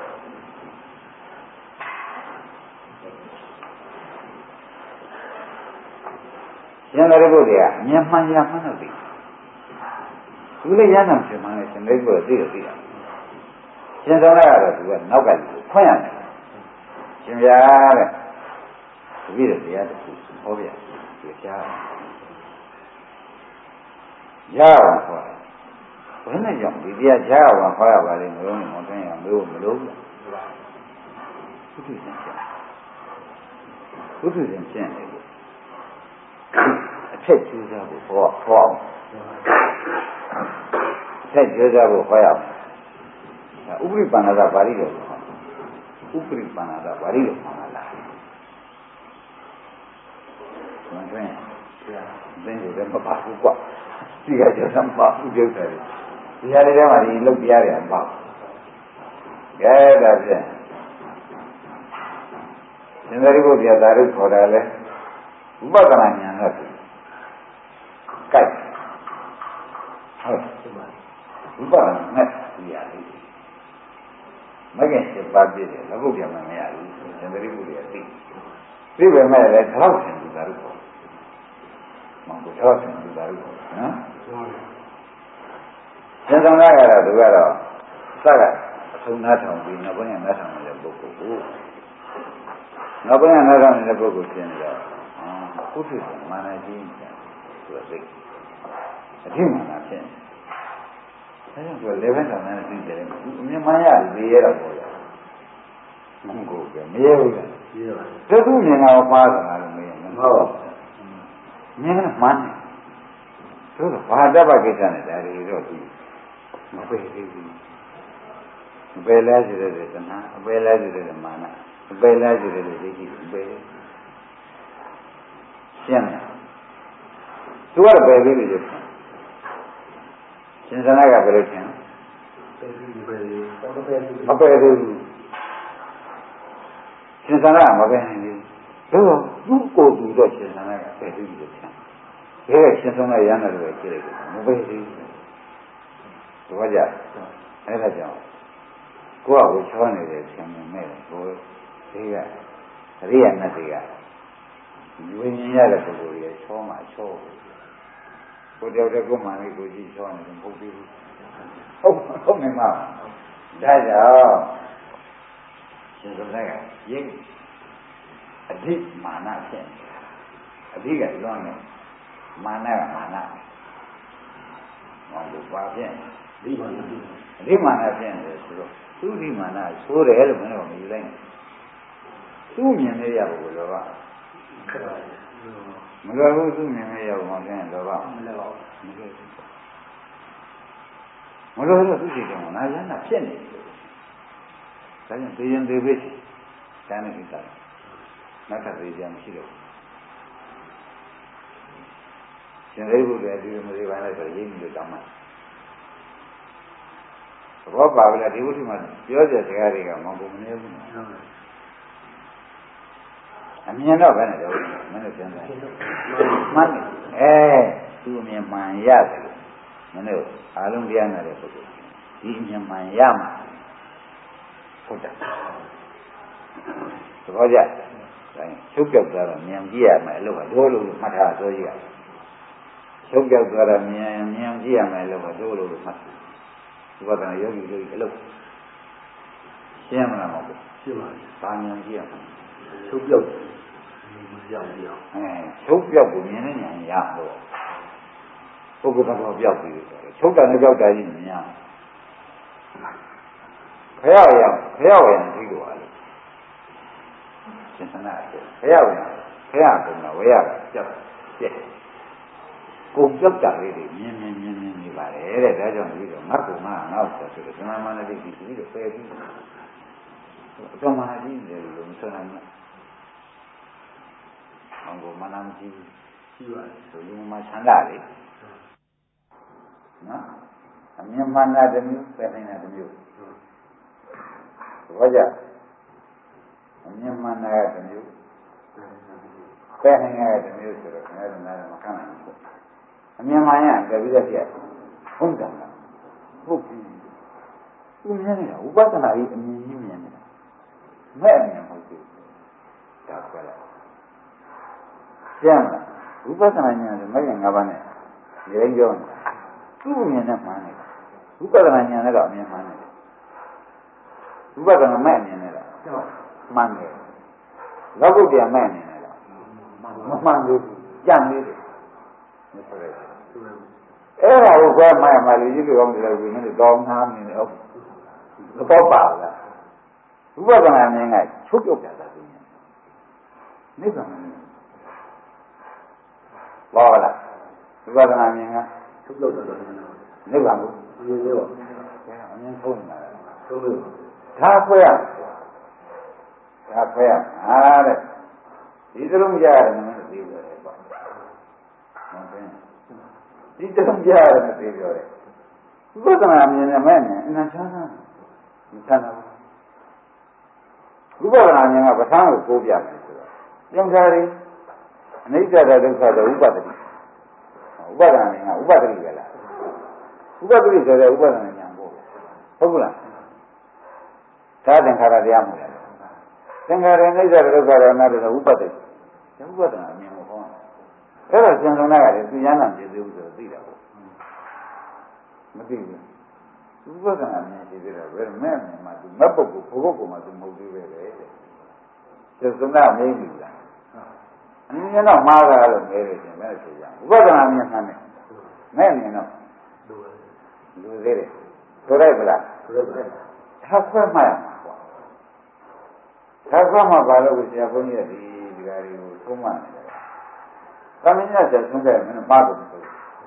ရှင်သာရိပုတ္တရာမြတ်မှန်ရမှန်တော့သိသူလည်းရဟန်းရှင်မှန်တယ်ရှင်သာရိပုတ္တရာသိတာရှင်သောရကတော့သူကနောက်ကဖွင့်ရတယ်ရှင်ဗျာတဲ့တပည့်တော်တရားတစ်ခုဟောပြသူကြားရအောင်ဟောဘယ်နဲ့ကြောင့်ဒီတရားကြားအောင်ဟောရပါလိမ့်မလို့မတွင်းရမလို့ဘူးဘုသူရှင်ရှင်းတယ်အထက်ကျိုးစားဖို့ဟောအောင်အထက်ကျိုးစားဖို့ဟောရအောင်ဥပရိပန္နတာပါဠိတော်ဥပရိပန္နတာပါဠိတော်မှာလားမတွင်းသင်ကိုလည်းမပါဘူးကွာဒီကကျတော့မပါဘူးပြုတ်တယ်ဒီဟာတွေထဲမှာဒီလုတ်ပြရတယ်မပါကဲဒါဖြင့်ရှင်သာရိပုတ္တရာသာဓုခေါ်တာလဲဥပဒနာဉာဏ်နဲ့ကြိုက်ဟုတ်ဥပဒနာနဲ့ဒီရလေးမကင်7ပါးပြည့်တယ်လည်းဘုရားမမရဘူးရှင်သာရိပုတ္တရာသိပေမဲ့လည်းထောက်ရှင်သူသာဓုခေါ်မဟုတ်ထောက်ရှင်သူသာဓုခေါ်နော်ရှင်သာရကတော့သူကတော့စကအထုံးနားထောင်ပြီးနောက်ပိုင်းကနားထောင်နေတဲ့ပုဂ္ဂိုလ်ကိုနောက်ပိုင်းကနားထောင်နေတဲ့ပုဂ္ဂိုလ်ရှင်းနေတော့ပုထုဇဉ်မာနကြီးဆိုတော့သိအထိမာနဖြစ်နေအဲဒါကလည်းဘယ်ဆောင်နဲ့သိတယ်အမြင်မှန်ရတယ်သိရတော့ပေါ့မဟုတ်ဘူးမရဲဘူးတခုမြင်တာပါသလားလို့မေးရင်မဟုတ်မြင်မှန်တယ်ဆိုတော့ဘာတပ္ပကိစ္စနဲ့ဒါတွေတော့ဒီမပယ်သေးဘူးအပယ်လဲဆိုတဲ့သနာအပယ်လဲဆိုတဲ့မာနအပယ်လဲဆိုတဲ့ဒိဋ္ဌိအပယ်ရှင်းတယ်သူကပယ်ပြီးပြီရှင်သနာကဘယ်လိုထင်အပယ်သေးဘူးရှင်သနာမပယ်နိုင်ဘူးတော့သူ့ကိုယ်သူတော့ရှင်သနာကပယ်ပြီးပြီလို့ထင်ဘယ်ရှင်သနာရမ်းတယ်လို့ကြည့်လိုက်တယ်မပယ်သေးဘူးသဘောကျအဲ့ဒါကြောင့်ကိုယ့်အကိုချောနေတယ်ဆင်မြင်မဲ့ကိုယ်ဒီကအရိယာနဲ့တွေကဝိညာဉ်ရတဲ့ပုဂ္ဂိုလ်ရဲ့ချောမှချောကိုယ်တယောက်တည်းကိုယ်မှလည်းကိုယ်ကြည့်ချောနေတယ်မဟုတ်ဘူးဟုတ်နေမှာဒါကြောင့်ရှင်သနာကရိပ်အဓိမာနဖြစ်အဓိကလွန်နေမာနကမာနဟောလို့ပါဖြင့်ဒီမာနဖြစ်နေတယ်ဆိုတော့သူဒီမာနဆိုးတယ်လို့မင်းတို့မယူလိုက်နဲ့သူ့မြင်နေရဖို့လောဘမလွယ်ဘူးသူ့မြင်နေရဖို့မဖြစ်ရင်လောဘမလွယ်ပါဘူးမလွယ်ဘူး မလို့တော့သူစိတ်ကနာရမ်းတာဖြစ်နေတယ်ဒါကြောင့်သိရင်သိပြီတန်းနေပြီသားနောက်ထပ်သိကြမရှိတော့ရှင်ရိပုတ္တရာဒီလိုမသိပါနဲ့ဆိုရင်းပြီးတော့တောင်းမှဘောပါဗလားဒီဝိသုမှာပြောတဲ့စကားတွေကမဟုတ်ဘူးမနေဘူးအမြင်တော့ပဲနဲ့တော့မင်းတို့ပြန်လာမှန်တယ်သူအမြင်မှန်ရတယ်မင်းတို့အားလုံးတရားနာတဲ့ပုဂ္ဂိုလ်ဒီအမြင်မှန်ရမှာဟုတ်တယ်သဘောကျတိုင်းချုပ်ပြောက်သွားတော့မြင်ကြည့်ရမယ်အလုပ်ကတို့လို့မှတ်ထားဆိုကြည့်ရချုပ်ပြောက်သွားတော့မြင်ကြည့်ရမယ်အလုပ်ကတို့လို့မှတ်ဒီဘက်ကယောဂီတို့အလုပ်ရှင်းမလားမဟုတ်ဘူးရှင်းပါပြီဘာမြင်ကြည့်ရမှာချုပ်ပြောက်မပြောင်းပြောင်းချုပ်ပြောက်ကိုမြင်နေညာရတော့ပုဂ္ဂိုလ်ကတော့ပြောက်ပြီလို့ပြောတယ်ချုပ်တာနဲ့ပြောက်တာကြီးမြင်ရခရရောက်ဒီလိုပါလေသင်္နာခရကုန်တာဝေရကြောက်ပြက်ကုန်ကြောက်တာလေးတွေမြင်နေပါလေတဲ့ဒါကြောင့်ပြီးတော့ငါ့ကောင်ငါ့ဆိုတော့သမာမနတိပြီးတော့ပယ်ပြီးသမာဓိတယ်လို့မဆိုနိုင်ဘူးအောင်ကိုမနာမကြည့်ဘူးရှိပါတယ်ဆိုရင်မှချမ်းသာလေနော်အမြင်မှန်တာတမျိုးပယ်နေတာတမျိုးဘောကြအမြင်မှန်တာတမျိုးပယ်နေတာတမျိုးဆိုတော့ခင်ဗျားတို့နားမခံနိုင်ဘူးအမြင်မှန်ရပြပြီးတော့ပြဟုတ်တယ်ဟုတ်ပြီသူမြင်နေတာဥပဒနာကြီးအမြင်ကြီးမြင်နေတာမဲ့အမြင်မဟုတ်ဘူးဒါခွဲလိုက်ကျမ်းလားဥပဒနာဉာဏ်ဆိုမဲ့ငါးပါးနဲ့ရင်းကြောနေတာသူ့အမြင်နဲ့မှန်းနေတာဥပဒနာဉာဏ်နဲ့တော့အမြင်မှန်းနေတယ်ဥပဒနာမဲ့အမြင်နဲ့တော့မှန်းတယ်လောကုတ္တရာမဲ့အမြင်နဲ့တော့မမှန်ဘူးကြံ့နေတယ်မဆိုရဘူးအဲ့ဒါကိုကွဲမှလူကြီးတွေကောင်းတယ်လို့ဒီနေ့တောင်းထားနေတယ်ဟုတ်တော့ပါလားဥပဒနာဉာဏ်ကချုပ်ပြုတ်တာသူနိဗ္ဗာန်ဘောလားဥပဒနာဉာဏ်ကချုပ်ပြုတ်တာနိဗ္ဗာန်ကိုမြင်သေးပါအမြင်ဆုံးနေတာဆုံးလို့ဒါခွဲရအားတဲ့ဒီသလုံးကြားရတယ်မင်းသိပြောတယ်ပေါ့ဟုတ်ကဲ့ဒီသလုံးကြားရတယ်မသိပြောတယ်ဥပဒနာမြင်နေမဲ့နဲ့အနချမ်းသာမချမ်းသာဘူးဥပဒနာဉာဏ်ကပဋ္ဌာန်းကိုကိုးပြတယ်ဆိုတော့သင်္ခါရိအနိစ္စဒုက္ခဆိုဥပဒတိဥပဒနာဉာဏ်ကဥပဒတိပဲလားဥပဒတိဆိုတဲ့ဥပဒနာဉာဏ်ကိုဟုတ်ကလားသာသင်္ခါရတရားမဟုတ်လားသင်္ခါရအိဋ္ဌဒုက္ခရနာတဲ့ဥပဒ္ဒေဥပဒနာအမြင်ကိုဟောတယ်အဲ့တော့ကျန်ဆုံးကလည်းသူရဟနာပြည့်စုံဆိုသိတာပေါ့မသိဘူးဥပဒနာအမြင်ရှိသေးတယ်ဘယ်မဲ့အမြင်မှသူမပုဂ္ဂိုလ်ဘုဂုတ်ကမှသူမဟုတ်သေးပဲတဲ့ကျန်ဆုံးကမင်းဘူးလားအမြင်တော့မှားတာလို့ငဲတယ်ရှင်မဲ့ဆိုကြဥပဒနာအမြင်မှန်တယ်မဲ့အမြင်တော့လူသေးတယ်ဆိုလိုက်ပလားဆိုလိုက်ပါဒါခွဲမှရမှာသာခွမှဘာလို့ဆရာဘုန်းကြီးကဒီဓာရီကိုသုံးမှနေတယ်။သမင်းရဆရာသုံးခဲ့တယ်မင်းပါတော့ဘူး။ဟုတ်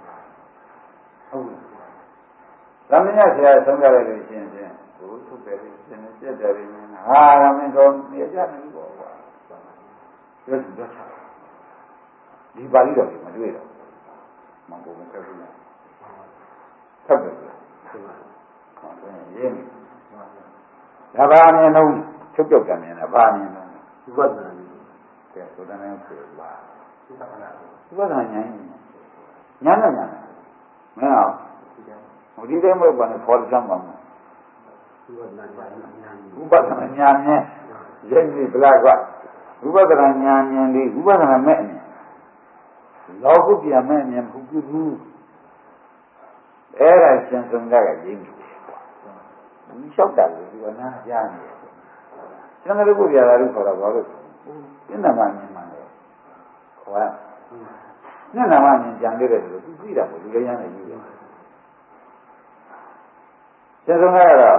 ။သမင်းရဆရာသုံးခဲ့တယ်လို့ရှင်းချင်းဘုထုတ်တယ်ရှင်းနေပြက်တယ်ပြီးဟာသမင်းတော်နေကြတယ်ပေါ့ကွာ။ပြောတယ်ချာ။ဒီပါဠိတော်မတွေ့တော့မဟုတ်ဘူးခက်ဘူးလား။ခက်တယ်လား။ဟုတ်ပါဘူး။ရင်းဒါပါအမြင်လုံးချုပ်ပြုတ်တယ်နဲ့ဘာမြင်လဲဥပဒနာကဲသုဒ္ဓနာကိုပါဥပဒနာဉာဏ်မင်းအောင်ဟိုဒီတဲ့မဲ့ဘာနဲ့ပေါ်ကြမ်းပါမဥပဒနာဉာဏ်နဲ့ရည်ပြီးဗလာကဥပဒနာဉာဏ်ဉာဏ်ဒီဥပဒနာမဲ့အနေလောကုတ္တရာမဲ့ဉာဏ်မဟုတ်ဘူးအဲ့ဒါရှင်းဆုံးကရည်ပြီးဒီလျှောက်တာလို့ဒီကနာကြားနေတယ်ကျန်တဲ့ပုဂ္ဂိုလ်ရာလို့ခေါ်တာဘာလို့ပြဏမမြင်မှန်တယ်ခေါ်ရမျက်နှာမှမြင်ကြံခဲ့တယ်ဆိုသူသိတာကိုလူလည်းရနေပြီကျန်ဆုံးကတော့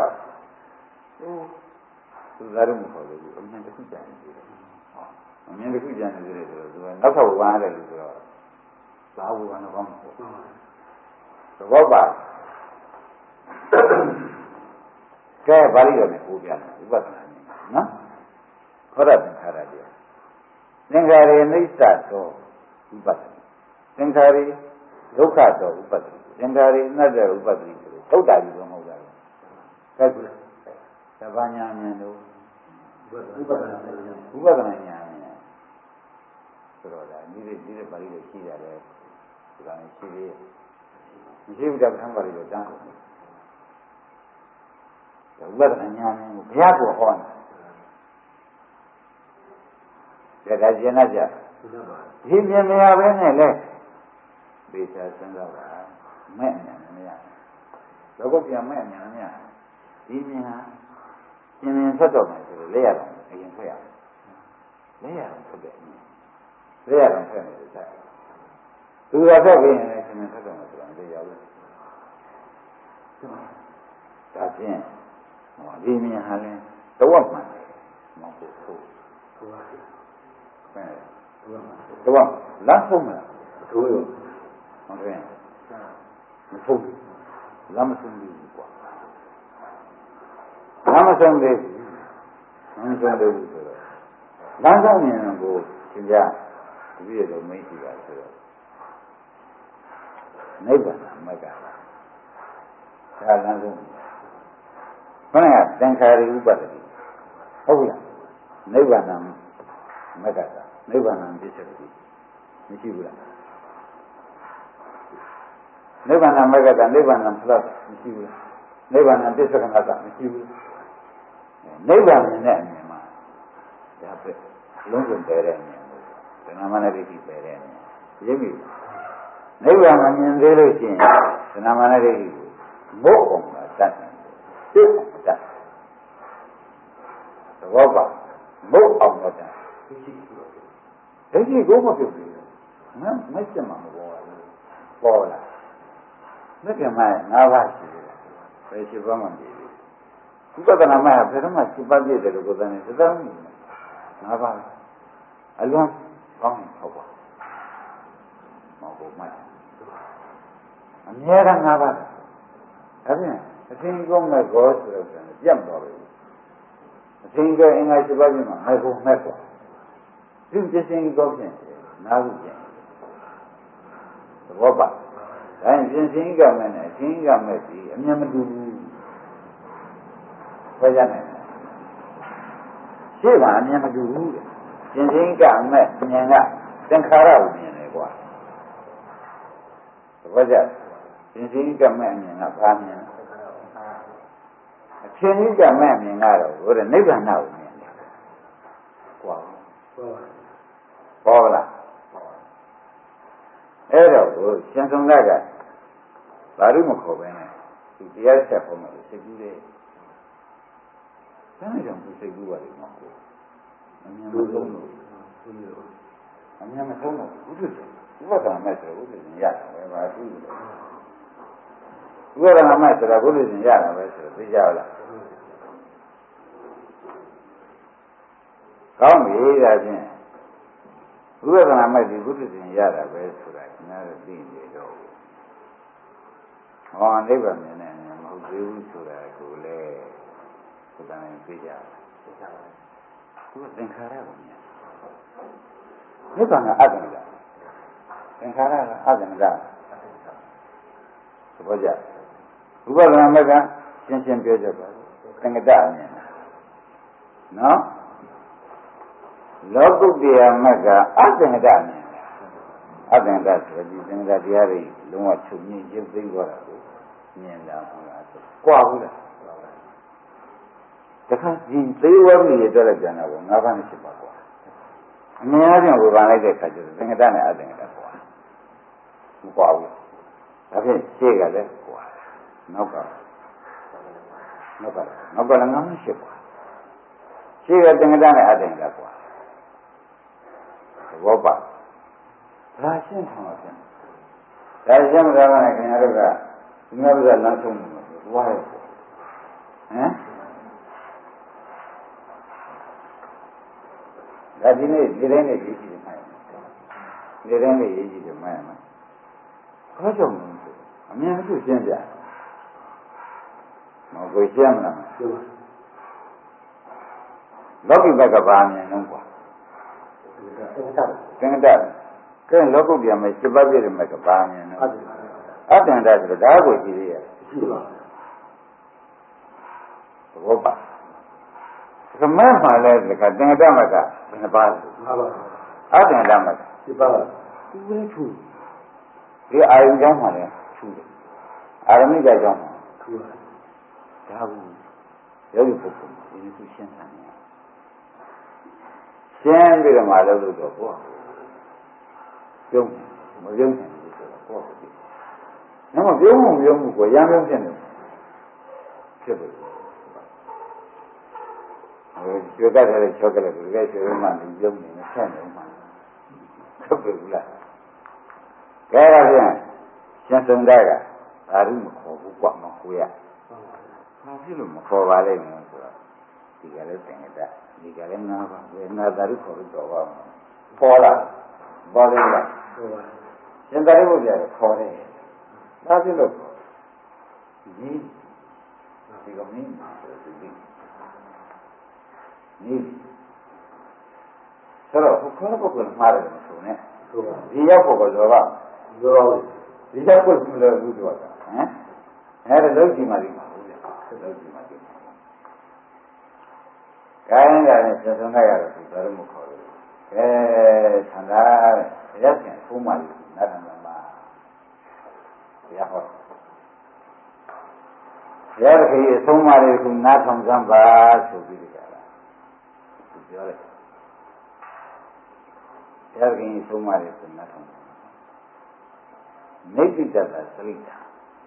သူသာတော့မခေါ်လို့အမြင်တစ်ခုကြံနေတယ်အမြင်တစ်ခုကြံနေတယ်ဆိုတော့သူကနောက်ထပ်ဝမ်းရတယ်လို့ဆိုတော့သာဝမ်းတော့ကောင်းတယ်သဘောပါကဲပါဠိတော်နဲ့ကိုးပြတယ်ဥပဒနာမြင်နော်ဟောရသင်္ခါရတရားသင်္ခါရေနိစ္စသောဥပဒနာသင်္ခါရေဒုက္ခသောဥပဒနာသင်္ခါရေအနတ္တဥပဒနာဟုတ်တာကြီးတော့မဟုတ်တာကဲသဗ္ဗညာဉာဏ်တို့ဥပဒနာဉာဏ်ဆိုတော့ဒါဒီပါဠိတော်ရှိရတယ်ဒီကနေ့ရှိသေးမရှိဘူးတော့ခံပါလိမ့်တော့တန်းကုန်ဥပဒနာဉာဏ်ကိုဘုရားကဟောတယ်ဒါကျင်တ်ကြဒီမြင်မရပဲနဲ့လေသေချာစဉ်းစားပါမဲ့ဉာဏ်မရလောကပြန်မဲ့ဉာဏ်မရဒီမြင်ဟာကျင်ဆက်တော့မယ်ဆိုတော့လက်ရတော့အရင်ထွက်ရလက်ရတော့ထွက်တယ်လက်ရတော့ထွက်နေတယ်ဆက်သူရဆက်ပြီးရင်လည်းကျင်ဆက်တော့မယ်ဆိုတာလက်ရောက်လို့ဒါဖြင့်ဒီမြင်ဟာလည်းတော့မှန်တယ်မဟုတ်ဘူးဟုတ်ပါဘူးတော့လမ်းဆုံးမလားတို့ရောဟုတ်တယ်မဆုံးဘူးလမ်းမဆုံးဘူးကွာလမ်းမဆုံးသေးဘူးလမ်းမဆုံးသေးဘူးဆိုတော့လမ်းဆုံးမြင်ကိုသင်ကြတပည့်တော်မိတ်ရှိတာဆိုတော့နိဗ္ဗာန်မကဒါလမ်းဆုံးခဏကသင်္ခါရိဥပဒတိဟုတ်လားနိဗ္ဗာန်မကတာနိဗ္ဗာန်ပစ္စတိမရှိဘူးလားနိဗ္ဗာန်မကတာနိဗ္ဗာန်ဖလားမရှိဘူးလားနိဗ္ဗာန်ပစ္စကနာတာမရှိဘူးနိဗ္ဗာန်နဲ့အမြင်မှာဒါပဲလုံးစုံပဲတဲ့အမြင်ကိုဒနာမနတိပယ်တဲ့အမြင်ရင်းပြီနိဗ္ဗာန်မြင်သေးလို့ရှိရင်ဒနာမနတိကိုငုတ်အောင်တာတတ်တယ်သိအောင်တတ်သဘောပါငုတ်အောင်တော့တတ်ဒိဋ္ဌိကိုမပြုတ်ဘူးမစက်မှာမပေါ်ဘူးပေါ်လာမကမှ၅ပါးရှိတယ်ဘယ်ရှိပါမှမသိဘူးဥပဒနာမှာဘယ်တော့မှစိပတ်ပြည့်တယ်လို့ကိုယ်တိုင်သစ္စာမင်း၅ပါးအလွန်ကောင်းဟုတ်ပါမဟုတ်မှအများက၅ပါးဒါဖြင့်အသင်ကောင်းမဲ့ကောဆိုတော့ပြတ်သွားပြီအသင်ကအင်္ဂါစိပတ်ပြည့်မှာဟဲ့ကိုမဲ့သွားဒီပစ္စည်းကောင်းဖြင့်နာဟုဖြင့်သဘောပါဒါရင်ပစ္စည်းကမဲ့နဲ့အသင်ကမဲ့ဒီအမြင်မတူဘူးဘယ်ရနိုင်ရှေ့ကအမြင်မတူဘူးပစ္စည်းကမဲ့မြင်ကသင်္ခါရကိုမြင်တယ်ကွာသဘောကျပစ္စည်းကမဲ့အမြင်ကဘာမြင်အချင်းကြီးကမဲ့အမြင်ကတော့ဘုရားနိဗ္ဗာန်ကိုမြင်တယ်ကွာဟုတ်လားအဲ့တော့ကိုရှင်ဆုံးကဘာလို့မခေါ်ပဲနဲ့ဒီတရားဆက်ဖို့မလို့စိတ်ကူးတယ်ဒါနဲ့ကြောင့်သူစိတ်ကူးပါတယ်မဟုတ်ဘူးအမြင်မဆုံးလို့အမြင်မဆုံးလို့ဘုရားဥပဒနာမဲ့ဆိုတော့ဘုရားရတယ်ပဲဘာသူ့ဥပဒနာမဲ့ဆိုတော့ဘုရားရတာပဲဆိုတော့သိကြလားကောင်းပြီဒါဖြင့်ဥပဒနာမဲ့ဒီဘုရားရှင်ရတာပဲဆိုတာခင်ဗျားတို့သိနေတော့ဟောနိဗ္ဗာန်မြင်နေတယ်မဟုတ်သေးဘူးဆိုတာကိုလည်းဘုရားရှင်သိကြတယ်သူကသင်္ခါရကိုမြင်နိဗ္ဗာန်ကအတ္တကသင်္ခါရကအတ္တကသဘောကျဥပဒနာမဲ့ကရှင်းရှင်းပြောကြပါသင်္ကတမြင်နော်လောကုတ္တရာမကအသင်္ကတမြင်အသင်္ကတဆိုဒီသင်္ကတတရားတွေလုံးဝချုပ်ငြိမ်ရုပ်သိမ်းသွားတာကိုမြင်လာဟုတ်လားဆိုကြွားဘူးလားတခါဒီသေးဝမိရတဲ့ကြံတာကို၅ပါးနဲ့ဖြစ်ပါကွာအများကြီးဝေဖန်လိုက်တဲ့အခါကျတော့သင်္ကတနဲ့အသင်္ကတကွာမကွာဘူးဒါဖြင့်ရှေ့ကလည်းကွာနောက်ကလည်းငါမရှိကွာရှေ့ကသင်္ကတနဲ့အသင်္ကတကွာဘောပါဒါရှင်းဆောင်ပါဗျာဒါရှင်းမသွားနဲ့ခင်ဗျားတို့ကဒီမှာကလမ်းဆုံးနေတယ်ဝါရဲဟမ်ဒါဒီနေ့ဒီတိုင်းနဲ့ရေးကြည့်တယ်မှန်တယ်ဒီတိုင်းနဲ့ရေးကြည့်တယ်မှန်တယ်ဘာကြောင့်လဲအမြင်မရှိရှင်းပြမဟုတ်ကိုရှင်းမလားလောကီဘက်ကဘာမြင်လုံးกว่าသင်္ကတကဲလောကုတ္တရာမှာ7ပါးပြည့်တယ်မှာကဘာမြင်လုံးအတ္တန္တဆိုတော့ဒါကိုကြည့်ရရှိပါဘောပါသမတ်မှာလည်းဒီကသင်္ကတမှာကဘယ်နှပါးလဲအတ္တန္တမှာ7ပါးသူလည်းထူဒီအာယုံကြောင့်မှလည်းထူတယ်အာရမိကကြောင့်မှထူတယ်ဒါဘူးယောဂီပုဂ္ဂိုလ်ဒီလိုရှင်းတာနေရှင်းပြီးတော့မှလုပ်လို့တော့ဘောပြုံးမပြုံးနိုင်ဘူးဆိုတော့ဘောဟုတ်ပြီ။နောက်ပြုံးမှုကိုရမ်းပြုံးဖြစ်နေဖြစ်လို့ကျွတ်တတ်တဲ့ချောကလေးကိုလည်းကျွေးမှလူပြုံးနေနဲ့ဆက်နေမှဟုတ်ပြီလား။ကဲဒါဖြင့်ရှင်းစုံတဲ့ကအာရုံမခေါ်ဘူးကွမဟုတ်ရ။ဘာဖြစ်လို့မခေါ်ပါလိမ့်မလဲဆိုတော့ဒီကလေးတင်တဲ့ဒီကလေးနာပါဝေနာတာရုခေါ်လို့တော့ပါပေါ်လာပေါ်လိမ့်လားရှင်သာရိပုတ္တရာခေါ်တယ်ဒါဖြစ်လို့ဒီကမင်းဒီဆိုတော့ဘုရားပုဂ္ဂိုလ်မှားတယ်မဆိုနဲ့ဒီရောက်ဖို့ကလောဘဒီရောက်ဖို့ဆိုလို့ဘူးတော့ဟမ်အဲ့ဒါလုံးကြည့်မှဒီမှာဟုတ်တယ်လုံးကြည့်မှဒီမှာကိုင်းတာနဲ့ဆက်ဆုံးလိုက်ရတော့ဒီဘာလို့မခေါ်လို့ဆန္ဒရက်ပြန်ဖုံးမှလို့နတ်သမမှာရဟောရတဲ့ခေတ်သုံးပါးလေးကနားထောင်စမ်းပါဆိုပြီးကြတာသူပြောလိုက်ရတဲ့ခေတ်သုံးပါးလေးကနားထောင်နေတိတ္တသလိတာ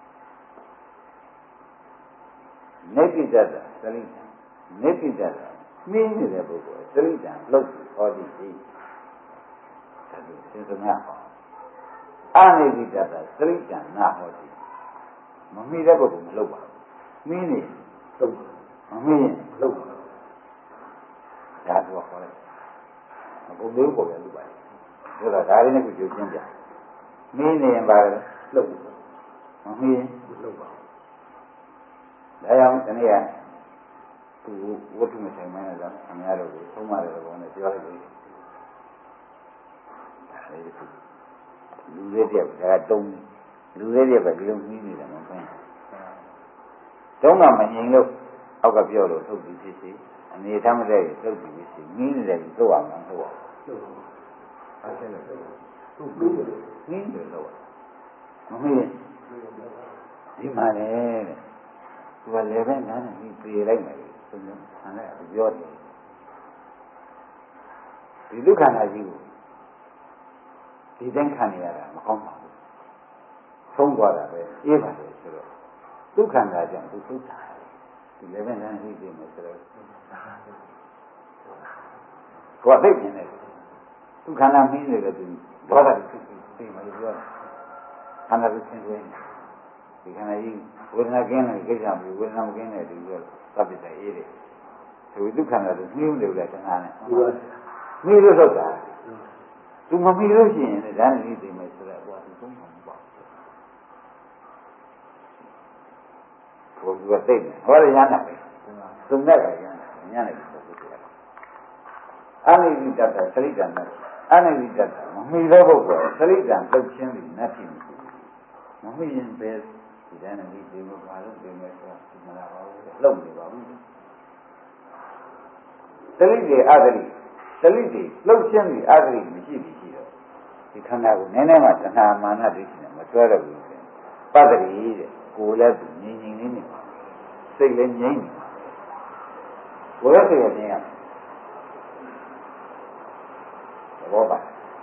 နေတိတ္တသလိတာနေတိတ္တမင်းနေတဲ့ပုဂ္ဂိုလ်သလိတာလောက်ပြီးဟောသည်ရှိဒါလို့သင်္ကနာအာနိတိတ္တသလိတာနာဟောသည်မမိတဲ့ပုဂ္ဂိုလ်မလုပ်ပါဘူးမင်းနေလုပ်မမင်းလုပ်ပါဒါတော့ခေါ်လိုက်ဘုံမျိုးပေါ်ပြန်လုပ်ပါဒါတော့ဒါလေးနဲ့ကိုကြိုရှင်းပြမင်းနေရင်ပါလေလုပ်မမင်းလုပ်ပါဒါကြောင့်ဒီနေ့ကသူဝတ္ထုမဆိုင်မှန်းတော့အများတို့ကိုသုံးပါတယ်ဘောနဲ့ပြောလိုက်တယ်ဒါလေးကလူလေးတယောက်ဒါကတုံးလူလေးတယောက်ကဒီလိုပြီးနေတယ်မဟုတ်ဘူးတုံးကမငြိမ်လို့အောက်ကပြောလို့ထုတ်ပြီးဖြစ်စီအနေထားမတဲ့ထုတ်ပြီးဖြစ်စီငင်းနေတယ်သုတ်အောင်မဟုတ်ပါဘူးအဲ့ဒါလည်းသူ့ပြီးငင်းတယ်လို့မမင်းဒီမှာလေသူကလည်းပဲနားနေပြီးပြေးလိုက်မယ်ဆိုတော့ဆန္ဒပြောတယ်ဒီဒုက္ခနာကြီးကိုဒီတိုင်းခံနေရတာမကောင်းပါဘူးဆုံးသွားတာပဲအေးပါတယ်ဆိုတော့ဒုက္ခနာကြောင့်သူဒုက္ခဒီလည်းပဲနားနေပြီးမယ်ဆိုတော့ကိုယ်သိနေတယ်ဒုက္ခနာမင်းနေတယ်သူဒေါသဖြစ်ပြီးသိမှပြောတယ်ခန္ဓာကိုယ်သင်သွင်းဒီခန္ဓာကြီးဝေဒနာကင်းတဲ့ကိစ္စမျိုးဝေဒနာမကင်းတဲ့ဒီလိုသဗ္ဗတအေးတယ်သူဒုက္ခနာဆိုနှိမ့်လို့လည်းတဏှာနဲ့နှိမ့်လို့ထုတ်တာသူမမီလို့ရှိရင်လည်းဒါနဲ့သိမယ်ဆိုတော့ဟိုသူသုံးမှာမပေါ့ဘုရားသိတယ်ဟောရရနာပဲသုံးတဲ့ကရညနေပြီဆိုတော့အနိတိတ္တသရိတ္တနဲ့အနိတိတ္တမမီသောပုဂ္ဂိုလ်သရိတ္တလှုပ်ခြင်းသည်နတ်ဖြစ်မမီရင်ပဲဒီတိုင်းနဲ့ဒီလိုပါလို့ဒီမဲ့ဆိုဒီမလာပါဘူးလှုပ်နေပါဘူးသရိတ္တေအသရိသရိတ္တေလှုပ်ခြင်းသည်အသရိမရှိဘူးရှိတော့ဒီခန္ဓာကိုနည်းနည်းမှတဏှာမာနဒိဋ္ဌိနဲ့မဆွဲတော့ဘူးပတ္တိတဲ့ကိုယ်လည်းငြိမ်ငြိမ်လေးနေပါစိတ်လည်းငြိမ်နေကိုယ်လည်းစိတ်လည်းငြိမ်ရဘောပါ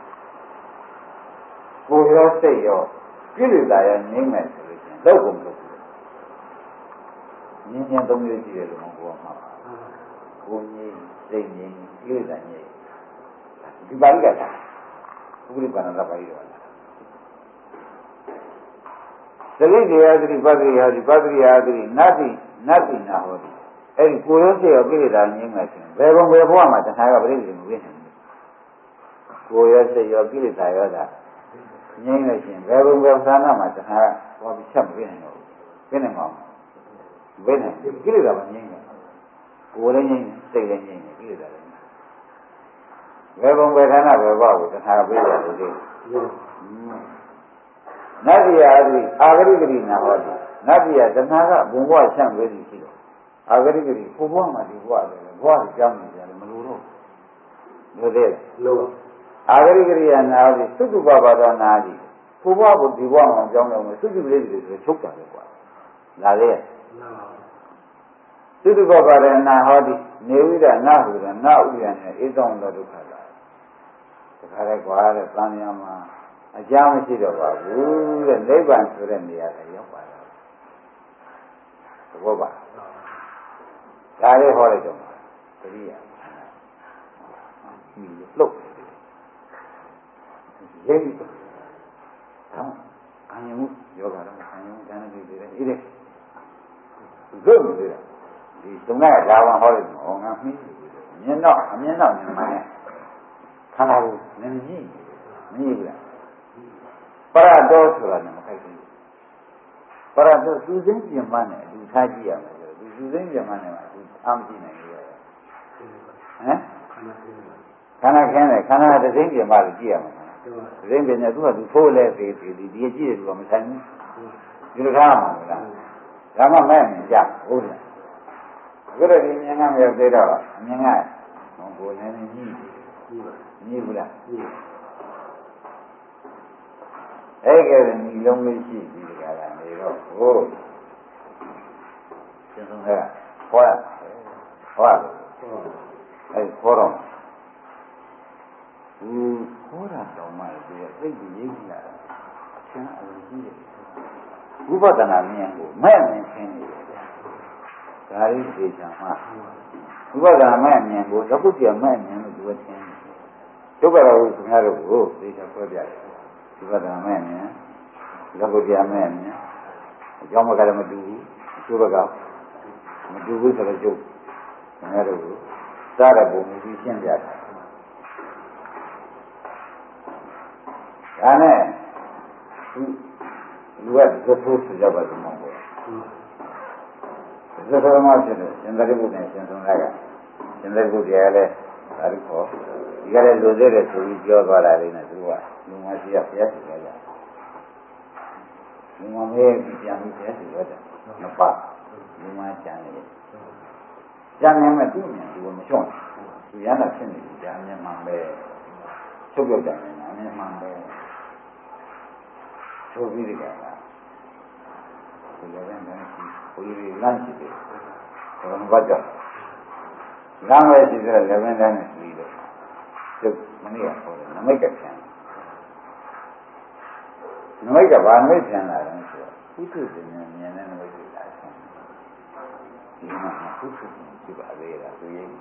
ကိုယ်ရောစိတ်ရောကိလေသာရောငြိမ်းမယ်ဆိုလို့ရှိရင်တော့ကုန်လို့ငြင်းချင်းသုံးမျိုးရှိတယ်လို့ဘုရားမှာပါကိုယ်ငြိမ်းစိတ်ငြိမ်းကိလေသာငြိမ်းဒီပါဠိကတာဥပရိပါဏတာပါဠိတော်လားသတိတရားသတိပတ္တိယာသတိပတ္တိယာသတိနတ္တိနာဟောတိအဲ့ဒီကိုယ်ရောစိတ်ရောကိလေသာငြိမ်းမယ်ဆိုရင်ဘယ်ဘုံဘယ်ဘဝမှာတဏှာကပြိတ္တိမဝင်နိုင်ဘူးကိုယ်ရောစိတ်ရောကိလေသာရောတာငြိမ်းလို့ရှိရင်ဘယ်ဘုံဘယ်သာနာမှာတဏှာကသွားပြီးချက်မပြနိုင်တော့ဘူးပြနိုင်မှာမဘယ်နဲ့ကိလေသာမငြိမ်းဘူးကိုယ်လည်းငြိမ်းစိတ်လည်းငြိမ်းကိလေသာလည်းဘယ်ဘုံဘယ်ဌာနဘယ်ဘောကိုတခါပေးရတယ်လေနတ်ပြည်အာဂရိဂရိနာဟောတယ်နတ်ပြည်တဏှာကဘုံဘဝဆန့်ပေးပြီးရှိတော့အာဂရိဂရိဘုံဘဝမှာဒီဘဝလည်းဘဝကိုကြောင်းနေကြတယ်မလို့တော့လို့တဲ့လို့အာဂရိဂရိယနာဟောတယ်သုတ္တပဘာဒနာကြီးဘုံဘဝကိုဒီဘဝမှာကြောင်းတော့မယ်သုတ္တလေးတွေဆိုချုပ်တာလေကွာလာလေသုတ္တပဘာဒနာဟောတယ်နေဝိဒနာဟုရနာဥရနဲ့ဧသောဒုက္ခလာတခါတည်းကွာတဲ့သံဃာမှာအကြောင်းမရှိတော့ပါဘူးတဲ့နိဗ္ဗာန်ဆိုတဲ့နေရာကိုရောက်ပါတော့သဘောပါဒါလေးဟောလိုက်တော့တတိယလှုပ်ရိပ်တော့ခံရမှုယောဂတော့ခံရမှုဒါနဲ့ပြည်တယ်အေးတဲ့ဇုတ်နေတယ်ဒီသုံးနာလာဝန်ဟောလိုက်တော့ငါမင်းမြင်တော့အမြင်တော့မြင်မှန်းခန္ဓာကိုနည်းနည်းမကြည့်ဘူးလားပရတောဆိုတာလည်းမခိုက်ဘူးပရတောသူစင်းပြင်မှန်းတယ်အတူထားကြည့်ရမယ်ဆိုတော့သူစင်းပြင်မှန်းတယ်မှာသူအားမကြည့်နိုင်ဘူးဟမ်ခန္ဓာခင်းတယ်ခန္ဓာတစ်စင်းပြင်မှလည်းကြည့်ရမှာတစ်စင်းပြင်တယ်သူကသူထိုးလဲသေးသေးဒီကြည့်တယ်သူကမဆိုင်ဘူးဒီလိုထားမှာမလားဒါမှမဲ့မြင်ကြဟုတ်တယ်အခုတော့ဒီမြင်ကမရောက်သေးတော့အမြင်ကဟိုလည်းနည်းညည်းဘူးလားအဲ့ကဲညီလုံးလေးရှိပြီးကြတာနေတော့ဟိုသင်ဆုံးကဟောအဲ့ခေါ်တော့ခေါ်တာတော့မှဒီသိပြီးရိပ်လာအချင်းအလုံးကြီးတယ်ဝိပဿနာမြင်ကိုမဲ့မြင်ခြင်းနေတယ်ဒါလေးသိချင်မှဝိပဿနာမဲ့မြင်ကိုသကုတ္တမဲ့မြင်လို့ဒီဝချင်းဒုက္ခရောခင်ဗျားတို့ကိုသိချင်ဆွဲပြတယ်ဝိပဿနာမဲ့မြင်သကုတ္တမဲ့မြင်အကြောင်းမကလည်းမတူဘူးအကျိုးဘကမတူဘူးဆိုတော့ကျုပ်ခင်ဗျားတို့ကိုစားတဲ့ပုံမျိုးရှင်းပြတယ်ဒါနဲ့လူကသတ်ဖို့ဆိုကြပါလိမ့်မယ်သစ္စာဓမ္မဖြစ်တယ်ရှင်သာရိပုတ္တရာရှင်ဆုံးလိုက်ရှင်သာရိပုတ္တရာလည်းဒါရီခေါ်ဒီကလည်းလူသေးတယ်ဆိုပြီးပြောသွားတာလေးနဲ့သူကလူမရှိရဘုရားရှိခိုးကြလူမမဲပြန်ပြီးဘုရားရှိခိုးကြမပါလူမကျန်နေတယ်ကျန်နေမဲ့သူ့ဉာဏ်သူမလျှော့သူရတာဖြစ်နေတယ်ကျန်နေမှပဲချုပ်ပြောက်တယ်နာနေမှပဲဆိုပြီးဒီကလည်းလည်းဘုရားလမ်းရှိတယ်ဘယ်မှာပါကြလမ်းပဲရှိတယ်လည်းလည်းနဲ့ပြီးတော့ကျုပ်မနေ့ကဟောတယ်နမိတ်ကပြန်နမိတ်ကဘာနမိတ်ပြန်လာတယ်ဆိုတော့ပုထုဇဉ်နဲ့မြင်တဲ့နမိတ်တွေလာတယ်ဒီမှာပုထုဇဉ်ရှိပါသေးတာသူရဲ့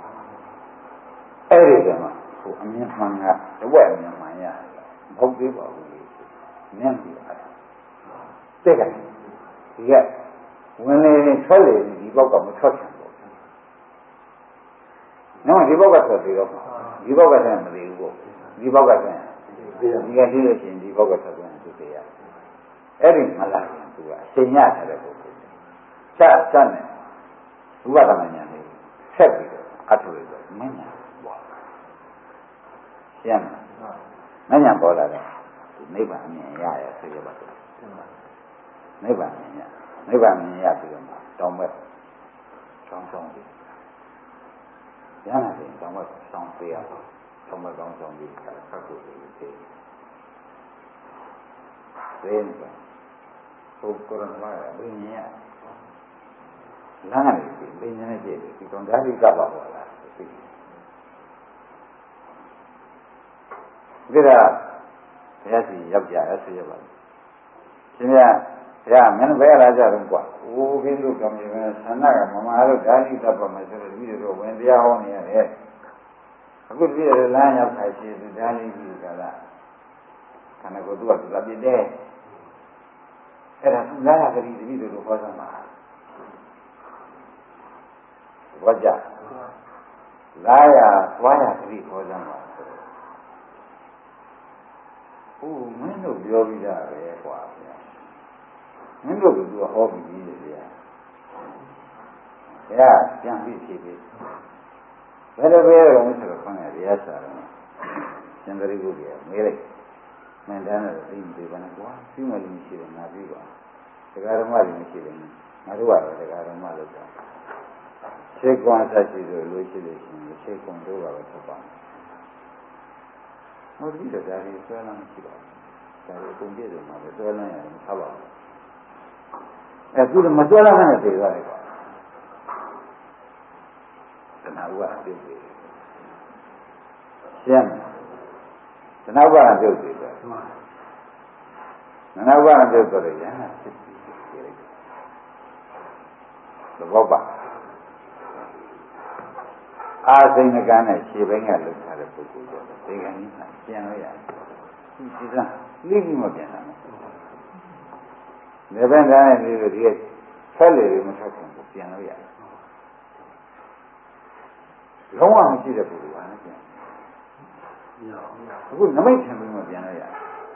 အဲ့ဒီကမှဟိုအမြင်မှန်ကတဝက်အမြင်မှန်ရတယ်မဟုတ်သေးပါဘူးနင်းပြီးတာတဲ့ကဒီကဝင်လေထွက်လေဒီဘောက်ကမထွက်ချင်ဘူး။နော်ဒီဘောက်ကထွက်ပြီးတော့ဒီဘောက်ကတည်းကမသေးဘူးပေါ့။ဒီဘောက်ကတည်းကဒီကကြည့်လို့ရှိရင်ဒီဘောက်ကထွက်ပြန်သူသေးရ။အဲ့ဒီမလာရင်သူကအချိန်ရတဲ့ပုဂ္ဂိုလ်။ချက်စမ်းတယ်ဥပဒနာညာလေးဆက်ပြီးတော့အထုရတော့မညာပေါ့။ရှင်းမလား။မညာပေါ်လာတယ်နိဗ္ဗာန်အမြင်ရရဆိုရပါတော့နိဗ္ဗာန်မြင်ရနိဗ္ဗာန်မြင်ရပြီးတော့တောင်းမဲ့ဆောင်းပြီးရဟနာတွေတောင်းမဲ့ဆောင်းပေးရတော့တောင်းမဲ့ကောင်းဆောင်းပြီးဆက်ကိုပေးတယ်ဘယ်နဲ့ဆိုကိုရမလာဘယ်မြင်ရလမ်းကနေဘယ်ညာနဲ့ကြည့်ဒီကောင်ဓာတိကပါပါလားဒီကဘုရားစီရောက်ကြရဆိုရပါဘူးရှင်ဗျာဘုရားမင်းဘယ်လာကြတော့ကွာဟိုဘင်းတို့ကမြေပဲဆန္ဒကမမအားလို့ဓာတိတတ်ပါမယ်ဆိုတော့ဒီလိုဝင်တရားဟောနေရတယ်အခုဒီရလမ်းရောက်ခိုင်းရှိသူဓာတိကြီးကလာခန္ဓာကိုယ်သူကသူလာပြတဲ့အဲ့ဒါသူလာရကလေးတပည့်တို့ဟောစမ်းပါဘာကြလာရသွားရကလေးဟောစမ်းပါဟိုမင်းတို့ပြောပြီးသားပဲကွာဗျာမင်းတို့ကသူဟောပြီးပြီလေဗျာပြန်ပြီးဖြေပြီးဘယ်လိုပဲတော့ဆိုတော့ခေါင်းရရစားတယ်ရှင်သတိကုကြီးမေးလိုက်မင်းတန်းတော့သိမသိပါနဲ့ကွာပြီးမှလည်းမရှိတယ်ငါပြီးပါတရားဓမ္မတွေမရှိတယ်ငါတို့ကတော့တရားဓမ္မလို့ပြောခြေကွန်ဆက်ရှိလို့လို့ရှိလို့ရှိရင်ခြေကွန်တို့ကတော့ဖြစ်ပါမယ်ဟုတ်ပြီတော့ဒါတွေဆွဲလမ်းမရှိပါဘူးဒါတွေအကုန်ပြည့်စုံပါပဲဆွဲလမ်းရတယ်မထားပါဘူးအခုတော့မဆွဲလမ်းနဲ့တည်သွားတယ်ကွာတဏှာဥပါဒ်ပြုတ်တယ်ရှင်းတဏှာဥပါဒ်ပြုတ်တယ်တဏှာဥပါဒ်ပြုတ်တော့ရဟန်းဖြစ်တယ်သဘောပါအာစိဏကနဲ့ခြေဘင်းကလှုပ်ထားတဲ့ပုဂ္ဂိုလ်တော့ဒီကနေ့ပြန်လို့ရတယ်ဒီကလိမ့်မပြန်တာနေပန်းတိုင်းနဲ့ဒီလိုဒီဆက်လေမထောက်ဘူးပြန်လို့ရတယ်လုံးဝမရှိတဲ့ပုဂ္ဂိုလ်ကလည်းပြန်အခုနမိတ်ထင်ပြီးမှပြန်လို့ရတယ်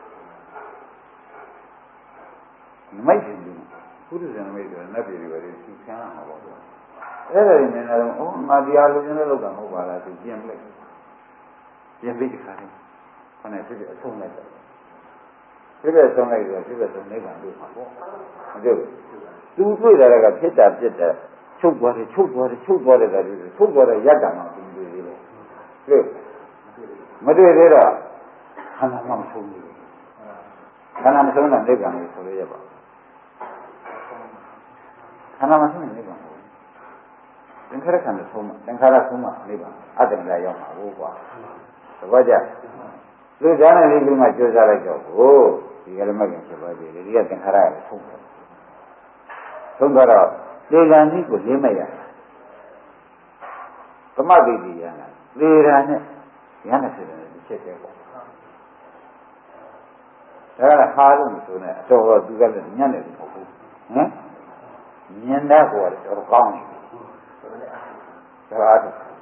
နမိတ်ထင်ပြီးဘုရားဇန်နမိတ်ဆိုနတ်ပြည်တွေပဲသူခံရမှာပေါ့အဲ့ဒါနေနေတော့အော်ငါတရားလိုချင်တဲ့လောက်တာမဟုတ်ပါလားသူပြင်လိုက်ပြင်ပြီးတခါတည်းခဏဖြစ်အဆုံးလိုက်တယ်ဖြစ်တဲ့ဆုံးလိုက်တော့ဖြစ်တဲ့ဆုံးနိဗ္ဗာန်လို့မှာပေါ့မဟုတ်ဘူးသူတွေ့တာကဖြစ်တာပြစ်တာချုပ်သွားတယ်ချုပ်သွားတယ်ချုပ်သွားတယ်ဒါတွေချုပ်သွားတဲ့ရတ္တမှာသူတွေ့သေးတယ်တွေ့မတွေ့သေးတော့ခန္ဓာမှမဆုံးဘူးခန္ဓာမဆုံးတဲ့နိဗ္ဗာန်ကိုဆိုရရပါခန္ဓာမဆုံးတဲ့နိဗ္ဗာန်သင်္ခါရခန္ဓာဆုံးမှသင်္ခါရဆုံးမှနိဗ္ဗာန်အတ္တတရားရောက်မှာဟုတ်ကွာသဘောကျလူသားနဲ့ဒီလိုမှကြိုးစားလိုက်တော့ဟိုဒီကရမကင်ဖြစ်ပါသေးတယ်ဒီကသင်္ခါရကိုဆုံးတယ်ဆုံးတော့လေလံကြီးကိုလေးမဲ့ရသမတိတိရနာလေရံနဲ့ရဟန်းဖြစ်တယ်ဒီချက်တည်းပေါ့ဒါကဟာလို့ဆိုနေအတော်သူကလည်းညံ့တယ်မဟုတ်ဘူးဟမ်ညံ့တဲ့ကောတော့ကောင်းတယ်ဒါ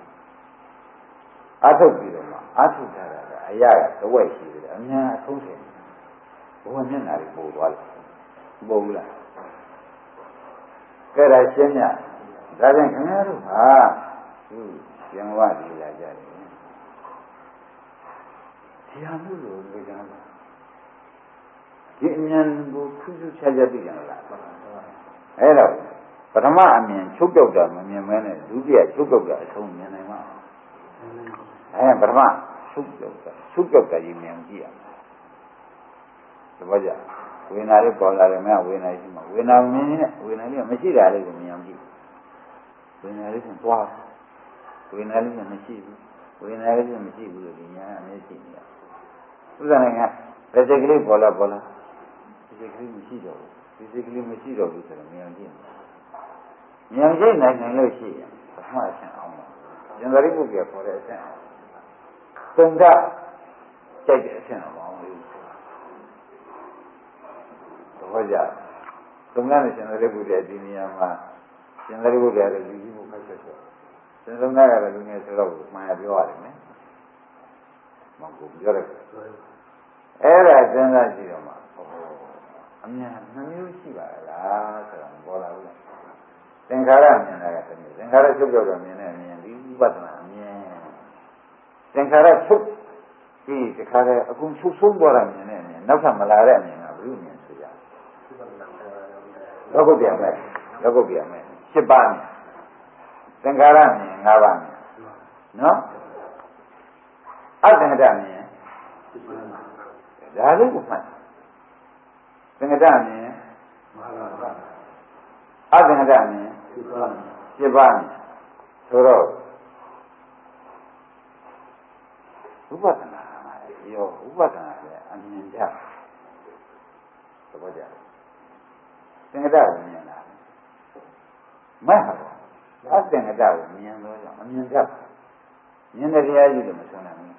အထုတ်ပြီးတော့မှအထုတ်ထားတာကအရာကတဝက်ရှိတယ်အများအဆုံးတယ်ဘဝမျက်နှာတွေပို့သွားတယ်မပို့ဘူးလားကဲဒါရှင်းညဒါကြောင့်ခင်ဗျားတို့ဟာပြန်ဝဒီလာကြတယ်တရားမှုလို့ပြောကြတာဒီအမြင်ကိုထူးထူးခြားခြားသိကြလားအဲ့တော့ပထမအမြင်ချုပ်ပြောက်တာမမြင်မဲနဲ့ဒုတိယချုပ်ပြောက်တာအဆုံးမြင်နိုင်မှာပထမချုပ်ပြောက်တာကြီးမြင်ကြည့်ရသဘောကျဝေဒနာလေးပေါ်လာတယ်မဝေဒနာရှိမှာဝေဒနာမြင်နေဝေဒနာလေးမရှိတာလေးကိုမြင်အောင်ကြည့်ဝေဒနာလေးကသွားဝေဒနာလေးကမရှိဘူးဝေဒနာလေးကမရှိဘူးလို့ဒီညာအမြဲရှိနေတာဥစ္စာနဲ့ကတစ်စိတ်ကလေးပေါ်လာတစ်စိတ်ကလေးမရှိတော့ဘူးဒီစိတ်ကလေးမရှိတော့ဘူးဆိုတော့မြင်အောင်ကြည့်မြင်ကြည့်နိုင်လို့ရှိရင်ပထမအဆင့်အောင်ပါဉာဏ်ရိပုဂ္ဂိုလ်ခေါ်တဲ့အဆင့်အောင်သုံးဓာတ်ကြိုက်တဲ့အဆင့်အောင်လို့ဟောကြသုံးဓာတ်နဲ့ဉာဏ်ရိပုဂ္ဂိုလ်ဒီနေရာမှာဉာဏ်ရိပုဂ္ဂိုလ်ရဲ့လူကြီးမှုခိုက်ချက်ဆိုသင်္သုံးဓာတ်ကတော့လူငယ်ဆိုတော့မှန်ရပြောရတယ်နော်မဟုတ်ဘူးပြောတယ်အဲ့ဒါစဉ်းစားကြည့်တော့မှအများနှမျိုးရှိပါလားဆိုတော့ပေါ်လာဘူးလားသင်္ခါရမြင်တာကတည်းကသင်္ခါရချုပ်ပြောတော့မြင်တဲ့အမြင်ဒီဥပဒနာအမြင်သင်္ခါရချုပ်ဒီတခါတည်းအကုန်ချုပ်ဆုံးသွားတာမြင်တဲ့အမြင်နောက်ထပ်မလာတဲ့အမြင်ကဘယ်လိုမြင်ဆိုကြလောကုတ္တရာမဲ့7ပါးမြင်သင်္ခါရမြင်5ပါးမြင်နော်အသင်္ခါရမြင်ဒါလေးကိုမှတ်သင်္ခါရမြင်အသင်္ခါရမြင်7ပါးဆိုတော့ဥပဒနာရောဥပဒနာလည်းအမြင်ကြသဘောကျသင်္ခါရမြင်လားမှတ်ပါအသင်္ခါရကိုမြင်တော့ကြောင့်အမြင်ကြမြင်တဲ့တရားကြီးလည်းမဆုံးနိုင်ဘူး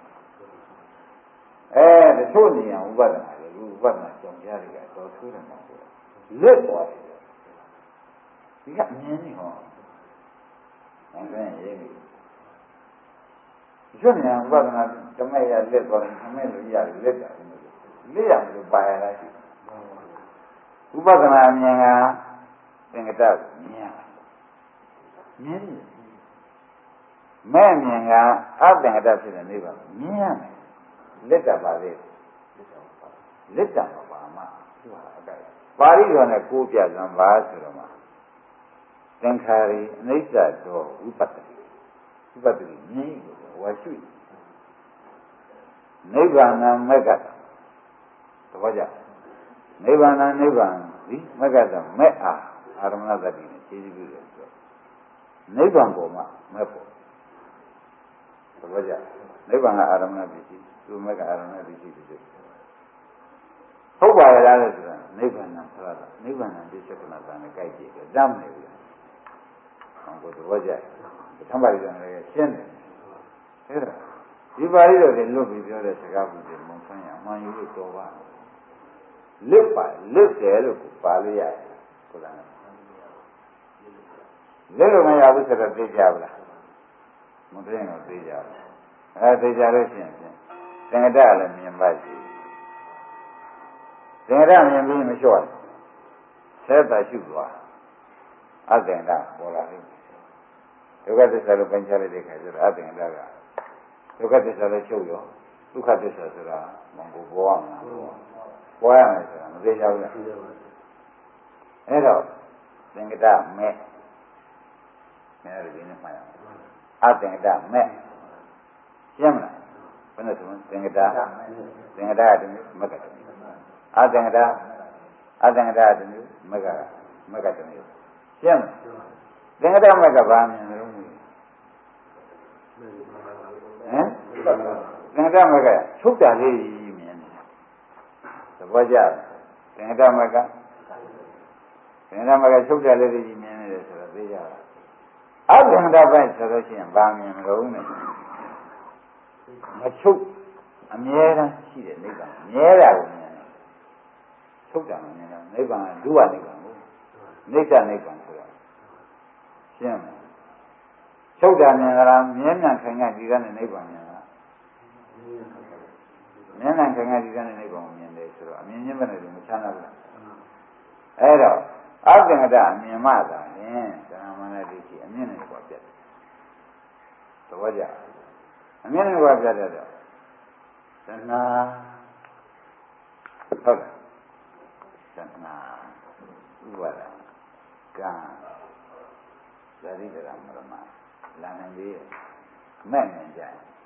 တချို့နေရာဥပဒနာတွေဥပဒနာကြောင့်ကြားတွေကတော့ဆိုးတယ်မဟုတ်ဘူးလက်သွားတယ်ဒီကမြင်နေဟောအဲ့ဒါရေးပြီကျွတ်နေဥပဒနာဓမ္မရလက်သွားတယ်ဓမ္မလို့ရတယ်လက်တာလက်ရလို့ပါရလားရှိဥပဒနာအမြင်ကသင်္ကတမြင်မြင်တယ်မဲ့မြင်ကအသင်္ကတဖြစ်တဲ့နိဗ္ဗာန်မြင်ရမယ်လက်တပါလေလက်တမပါမှသူဟာအတိုင်းပါဠိတော်နဲ့ကိုးပြစံပါဆိုတော့မှသင်္ခါရီအနိစ္စတော်ဝိပဿနာဝိပဿနာမြင်လို့ဝါရှိနိဗ္ဗာန်မက္ကတသဘောကျနိဗ္ဗာန်နိဗ္ဗာန်ဒီမက္ကတမဲ့အာရမဏတတိနဲ့ခြေစည်းပြုတယ်ဆိုနိဗ္ဗာန်ပေါ်မှာမဲ့ပေါ်သဘောကျနိဗ္ဗာန်ကအာရမဏပစ္စည်းသူမက်ကအာရမဏပစ္စည်းဖြစ်တယ်ဟုတ်ပါရဲ့လားလို့ဆိုတာနိဗ္ဗာန်ဆိုတာနိဗ္ဗာန်ပစ္စက်ကနာတာနဲ့ကြိုက်ကြည့်တယ်တမ်းနေပြီဟောကိုသဘောကျသံပါဠိတော်လည်းရှင်းတယ်အဲ့ဒါဒီပါဠိတော်တွေလွတ်ပြီးပြောတဲ့စကားခုတွေမဆွမ်းရအမှန်ယူလို့တော်ပါလစ်ပါလစ်တယ်လို့ပါလို့ရတယ်ဆိုတာလက်လို့မရဘူးဆိုတော့သိကြဘူးလားမသိရင်တော့သိကြဘူးသိကြလို့ရှိရင်သင်္ကတလည်းမြင်ပါစီသင်္ကတမြင်ပြီးမလျှော့ဆက်တာရှုသွားအသင်္ကပေါ်လာပြီဒုက္ခသစ္စာလို့ပိုင်းခြားလိုက်တဲ့ခါကျတော့အသင်္ကကဒုက္ခသစ္စာလည်းချုပ်ရောဒုက္ခသစ္စာဆိုတာမဟုတ်ဘောရမှာဘောရမယ်ဆိုတာမသိကြဘူးလားအဲ့တော့သင်္ကတမဲ့အဲ့ဒါဒီနေ့မှတ်ရအောင်အသင်္ကတမဲ့ရှင်းမလားဘယ်နဲ့ဆိုသင်္ကတကတည်းမကတည်းအသင်္ကတတည်းမကတည်းရှင်းသင်္ကတမကဘာမြင်လို့ဟမ်သင်္ကတမကချုပ်တာလေးမြင်တယ်သဘောကျသင်္ကတမကချုပ်တာလေးမြင်နေတယ်ဆိုတော့သိကြလားအသင်္ကတပိုင်းဆိုလို့ရှိရင်ဘာမြင်လို့နဲ့မချုပ်အမြဲတမ်းရှိတဲ့နိဗ္ဗာန်မြဲတာကိုမြင်တယ်ချုပ်တာမမြင်တော့နိဗ္ဗာန်ကဒုဝနိဗ္ဗာန်ကိုနိစ္စနိဗ္ဗာန်ဆိုတော့ရှင်းမယ်ချုပ်တာမြင်လားမြဲမြံခိုင်ခံ့ဒီကနေ့နိဗ္ဗာန်မြင်လားမြဲမြံခိုင်ခံ့ဒီကနေ့နိဗ္ဗာန်ကိုမြင်တယ်ဆိုတော့အမြင်ချင်းပဲနဲ့မချမ်းသာဘူးလားအဲ့တော့အသင်္ကတအမြင်မှသာရင်ဓမ္မနာတိရှိအမြင်နဲ့ပေါ်ပြတ်သဘောကျအမြင်နဲ့ပေါ်ပြတ်တဲ့တော့သနာဟုတ်လားသနာဥပါဒကံဇာတိတရမရမလာနိုင်သေးရဲ့မဲ့မြင်ကြ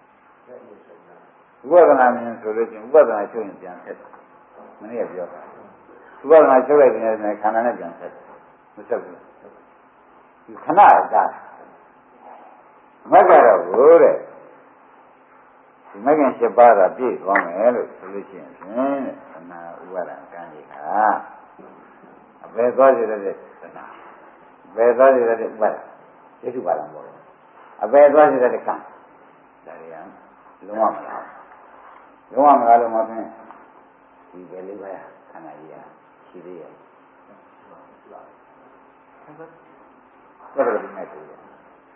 ဥပဒနာမြင်ဆိုလို့ချင်းဥပဒနာချုပ်ရင်ပြန်ဆက်မနေ့ကပြောဥပဒနာချုပ်လိုက်တဲ့ခန္ဓာနဲ့ပြန်ဆက်မဆက်ဘူးဒီခဏတာမက်ကတော့ဘိုးတဲ့ဒီမဂ္ဂင်7ပါးသာပြည့်သွားမယ်လို့ဆိုလို့ရှိရင်ဖြင့်သနာဥပါဒံကံကြီးကအဘယ်သွားစေတဲ့သနာဘယ်သွားစေတဲ့ဥပါဒံဒိဋ္ဌိပါဒံပေါ့အဘယ်သွားစေတဲ့ကံဒါတွေကလုံးဝမလားလို့မဖြစ်ဒီပဲလေးပဲခန္ဓာကြီးရရှိသေးရဲ့ဆက်ပြီးမဲ့တယ်ကဲဒါ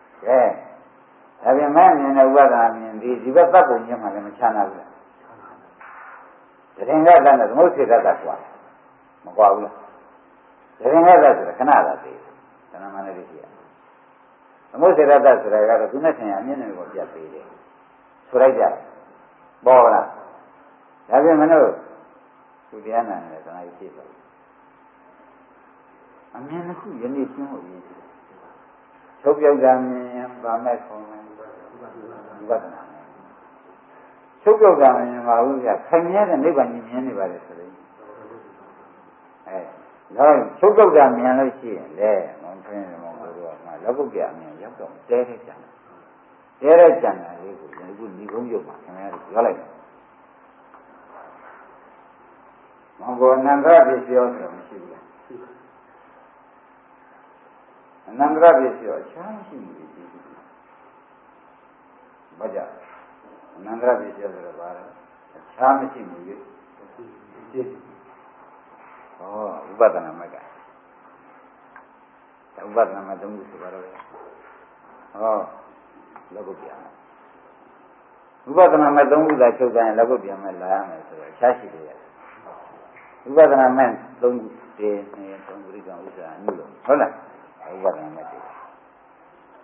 ပြန်မဲ့မြင်တဲ့ဥပဒါမြင်ဒီဘက်တပ်ပုံမြင်မှလည်းမချမ်းသာဘူးတရင်ကတည်းကသမုတ်စေတတ်တာကွာမကွာဘူးလားတရင်ကတည်းကဆိုခဏသာသေးသဏ္ဍာန်မှလည်းရှိရသမုတ်စေတတ်တာဆိုတာကတော့သူနဲ့ဆင်ရအမြင်တွေကိုပြတ်သေးတယ်ဆိုလိုက်ကြပေါ်လားဒါပြန်မလို့သူတရားနာနေတယ်သနာရှိတယ်အမြင်တစ်ခုယနေ့ရှင်းဖို့ရည်ချုပ်ပြောက်တာမြင်ရင်ဗာမဲ့ဆုံးတယ်ဝိပဿနာချုပ်ပြောက်တာမြင်ပါဘူးကြာခိုင်မြဲတဲ့နိဗ္ဗာန်ကြီးမြင်နေပါလေဆိုရင်တော့ချုပ်ပြောက်တာမြင်လို့ရှိရင်လေမောင်ဖင်းမောင်တို့ကလောကုတ္တရာမြင်ရောက်တော့တဲတဲ့ကြံတာလေးကိုဒီကုဏီကုန်းရုပ်မှာခင်ဗျားတို့ပြောလိုက်တယ်မောင်ကအနန္တရပြည့်ပြောတယ်မရှိဘူးလားအနန္တရပြည့်ပြောအချမ်းရှိနေပြီဘာကြောင့်အနန္တရပြည့်ပြောဆိုတော့ဘာလဲအချမ်းမရှိဘူးလေဟောဥပဒနာမကဥပဒနာမသုံးခုဆိုတော့ဟောလောကုတ္တရာဥပဒနာမသုံးခုသာချုပ်တိုင်းလောကုတ္တရာမလာရမယ်ဆိုတော့အခြားရှိတယ်ဥပဒနာမဲ့သုံးခုတည်းနဲ့သုံးခုကဥစ္စာအမှုလို့ဟုတ်လားဥပဒနာမဲ့တည်း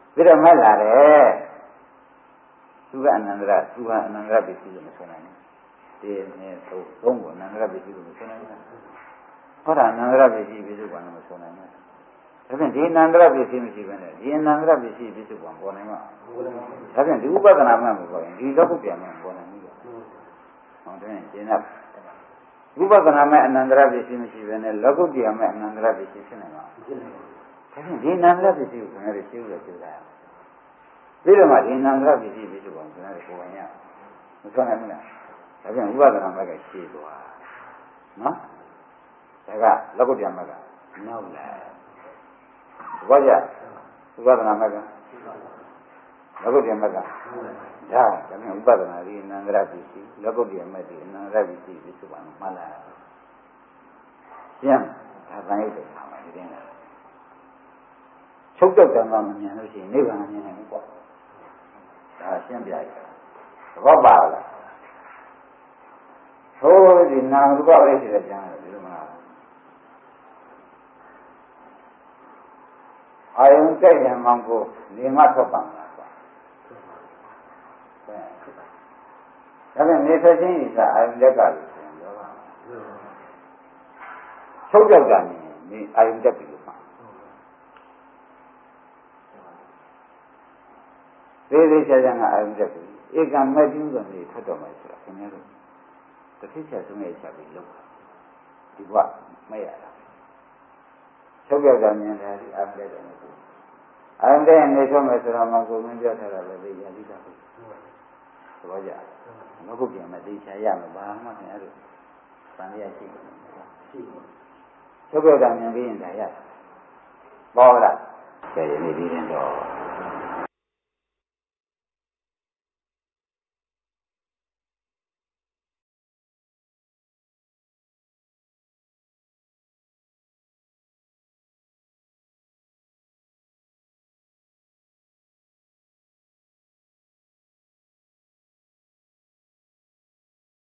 ပြီးတော့မှတ်လာတယ်သူကအနန္တရသူကအနန္တရပစ္စည်းလို့မဆိုနိုင်ဘူးဒီနဲ့သုံးကိုအနန္တရပစ္စည်းလို့မဆိုနိုင်ဘူးဟောတာအနန္တရပစ္စည်းပြစ္ဆုတ်ပံလို့မဆိုနိုင်ဘူးဒါဖြင့်ဒီအနန္တရပစ္စည်းမရှိဘဲနဲ့ဒီအနန္တရပစ္စည်းပြစ္ဆုတ်ပံပေါ်နိုင်မှာဒါဖြင့်ဒီဥပဒနာမှမပေါ်ရင်ဒီလောကုပြန်မှပေါ်နိုင်ဘူးဟောတယ်ရှင်းလားဥပဒနာမဲ့အနန္တရပစ္စည်းမရှိဘဲနဲ့လောကုတ္တရာမဲ့အနန္တရပစ္စည်းဖြစ်နိုင်မှာဒါဖြင့်ဒီအနန္တရပစ္စည်းကိုခင်ဗျားတို့ရှင်းလို့ရှင်းလာရပြီးတော့မှဒီအနန္တရပစ္စည်းပြည့်စုံအောင်ခင်ဗျားတို့ကိုယ်ဝင်ရမဆိုနိုင်ဘူးလားဒါဖြင့်ဥပဒနာမဲ့ကရှင်းသွားနော်ဒါကလောကုတ္တရာမဲ့ကနောက်လာဘောကြဥပဒနာမဲ့ကလောကုတ္တရာမဲ့ကဒါဖြင့်ဥပဒနာဒီအနန္တရပစ္စည်းလောကုတ္တရာမဲ့ဒီအနန္တရပစ္စည်းပြည့်စုံအောင်မှတ်လာပြန်ဒါကံရုပ်တယ်ဆောင်တယ်ဒီတင်းလားချုပ်တော့ကံကမမြင်လို့ရှိရင်နိဗ္ဗာန်မြင်နိုင်ဘူးပေါ့ဒါရှင်းပြရသဘောပါလားဟိုးဒီနာမ်ရူပအိဋ္ဌိတဲ့ကျမ်းတယ်ဒီလိုမလားအာယုံကြိုက်ရင်မှန်ကိုနေမထွက်ပါလားကွာဒါပြန်နေသက်ချင်းဤကအာယုံလက်ကလို့ဆိုရင်ပြောပါချုပ်တော့ကံနေအာယုံတက်ပြီလို့ပါသေးသေးချာချာကအာယုံတက်ပြီဧကမဲ့ပြုကနေထွက်တော့မယ်ဆိုတာခင်ဗျားတို့တစ်ဖြစ်ချက်ဆုံးရဲ့ချက်ပြီးလုပ်တာဒီဘဝမဲ့ရတာချုပ်ပြောက်ကမြင်တယ်ဒီအာယုံတက်တယ်မဟုတ်ဘူးအာယုံတက်နေဆုံးမယ်ဆိုတော့မှကိုယ်မင်းပြောထားတာလည်းသိရပြီးသားပဲသဘောကျမဟုတ်ပြန်မသိချာရမှာဘာမှခင်ဗျားတို့ဗန်ရရှိတယ်ရှိချုပ်ပြောက်ကမြင်ပြီးရင်ဒါရပေါ်လားကဲဒီနေ့ဒီရင်တော့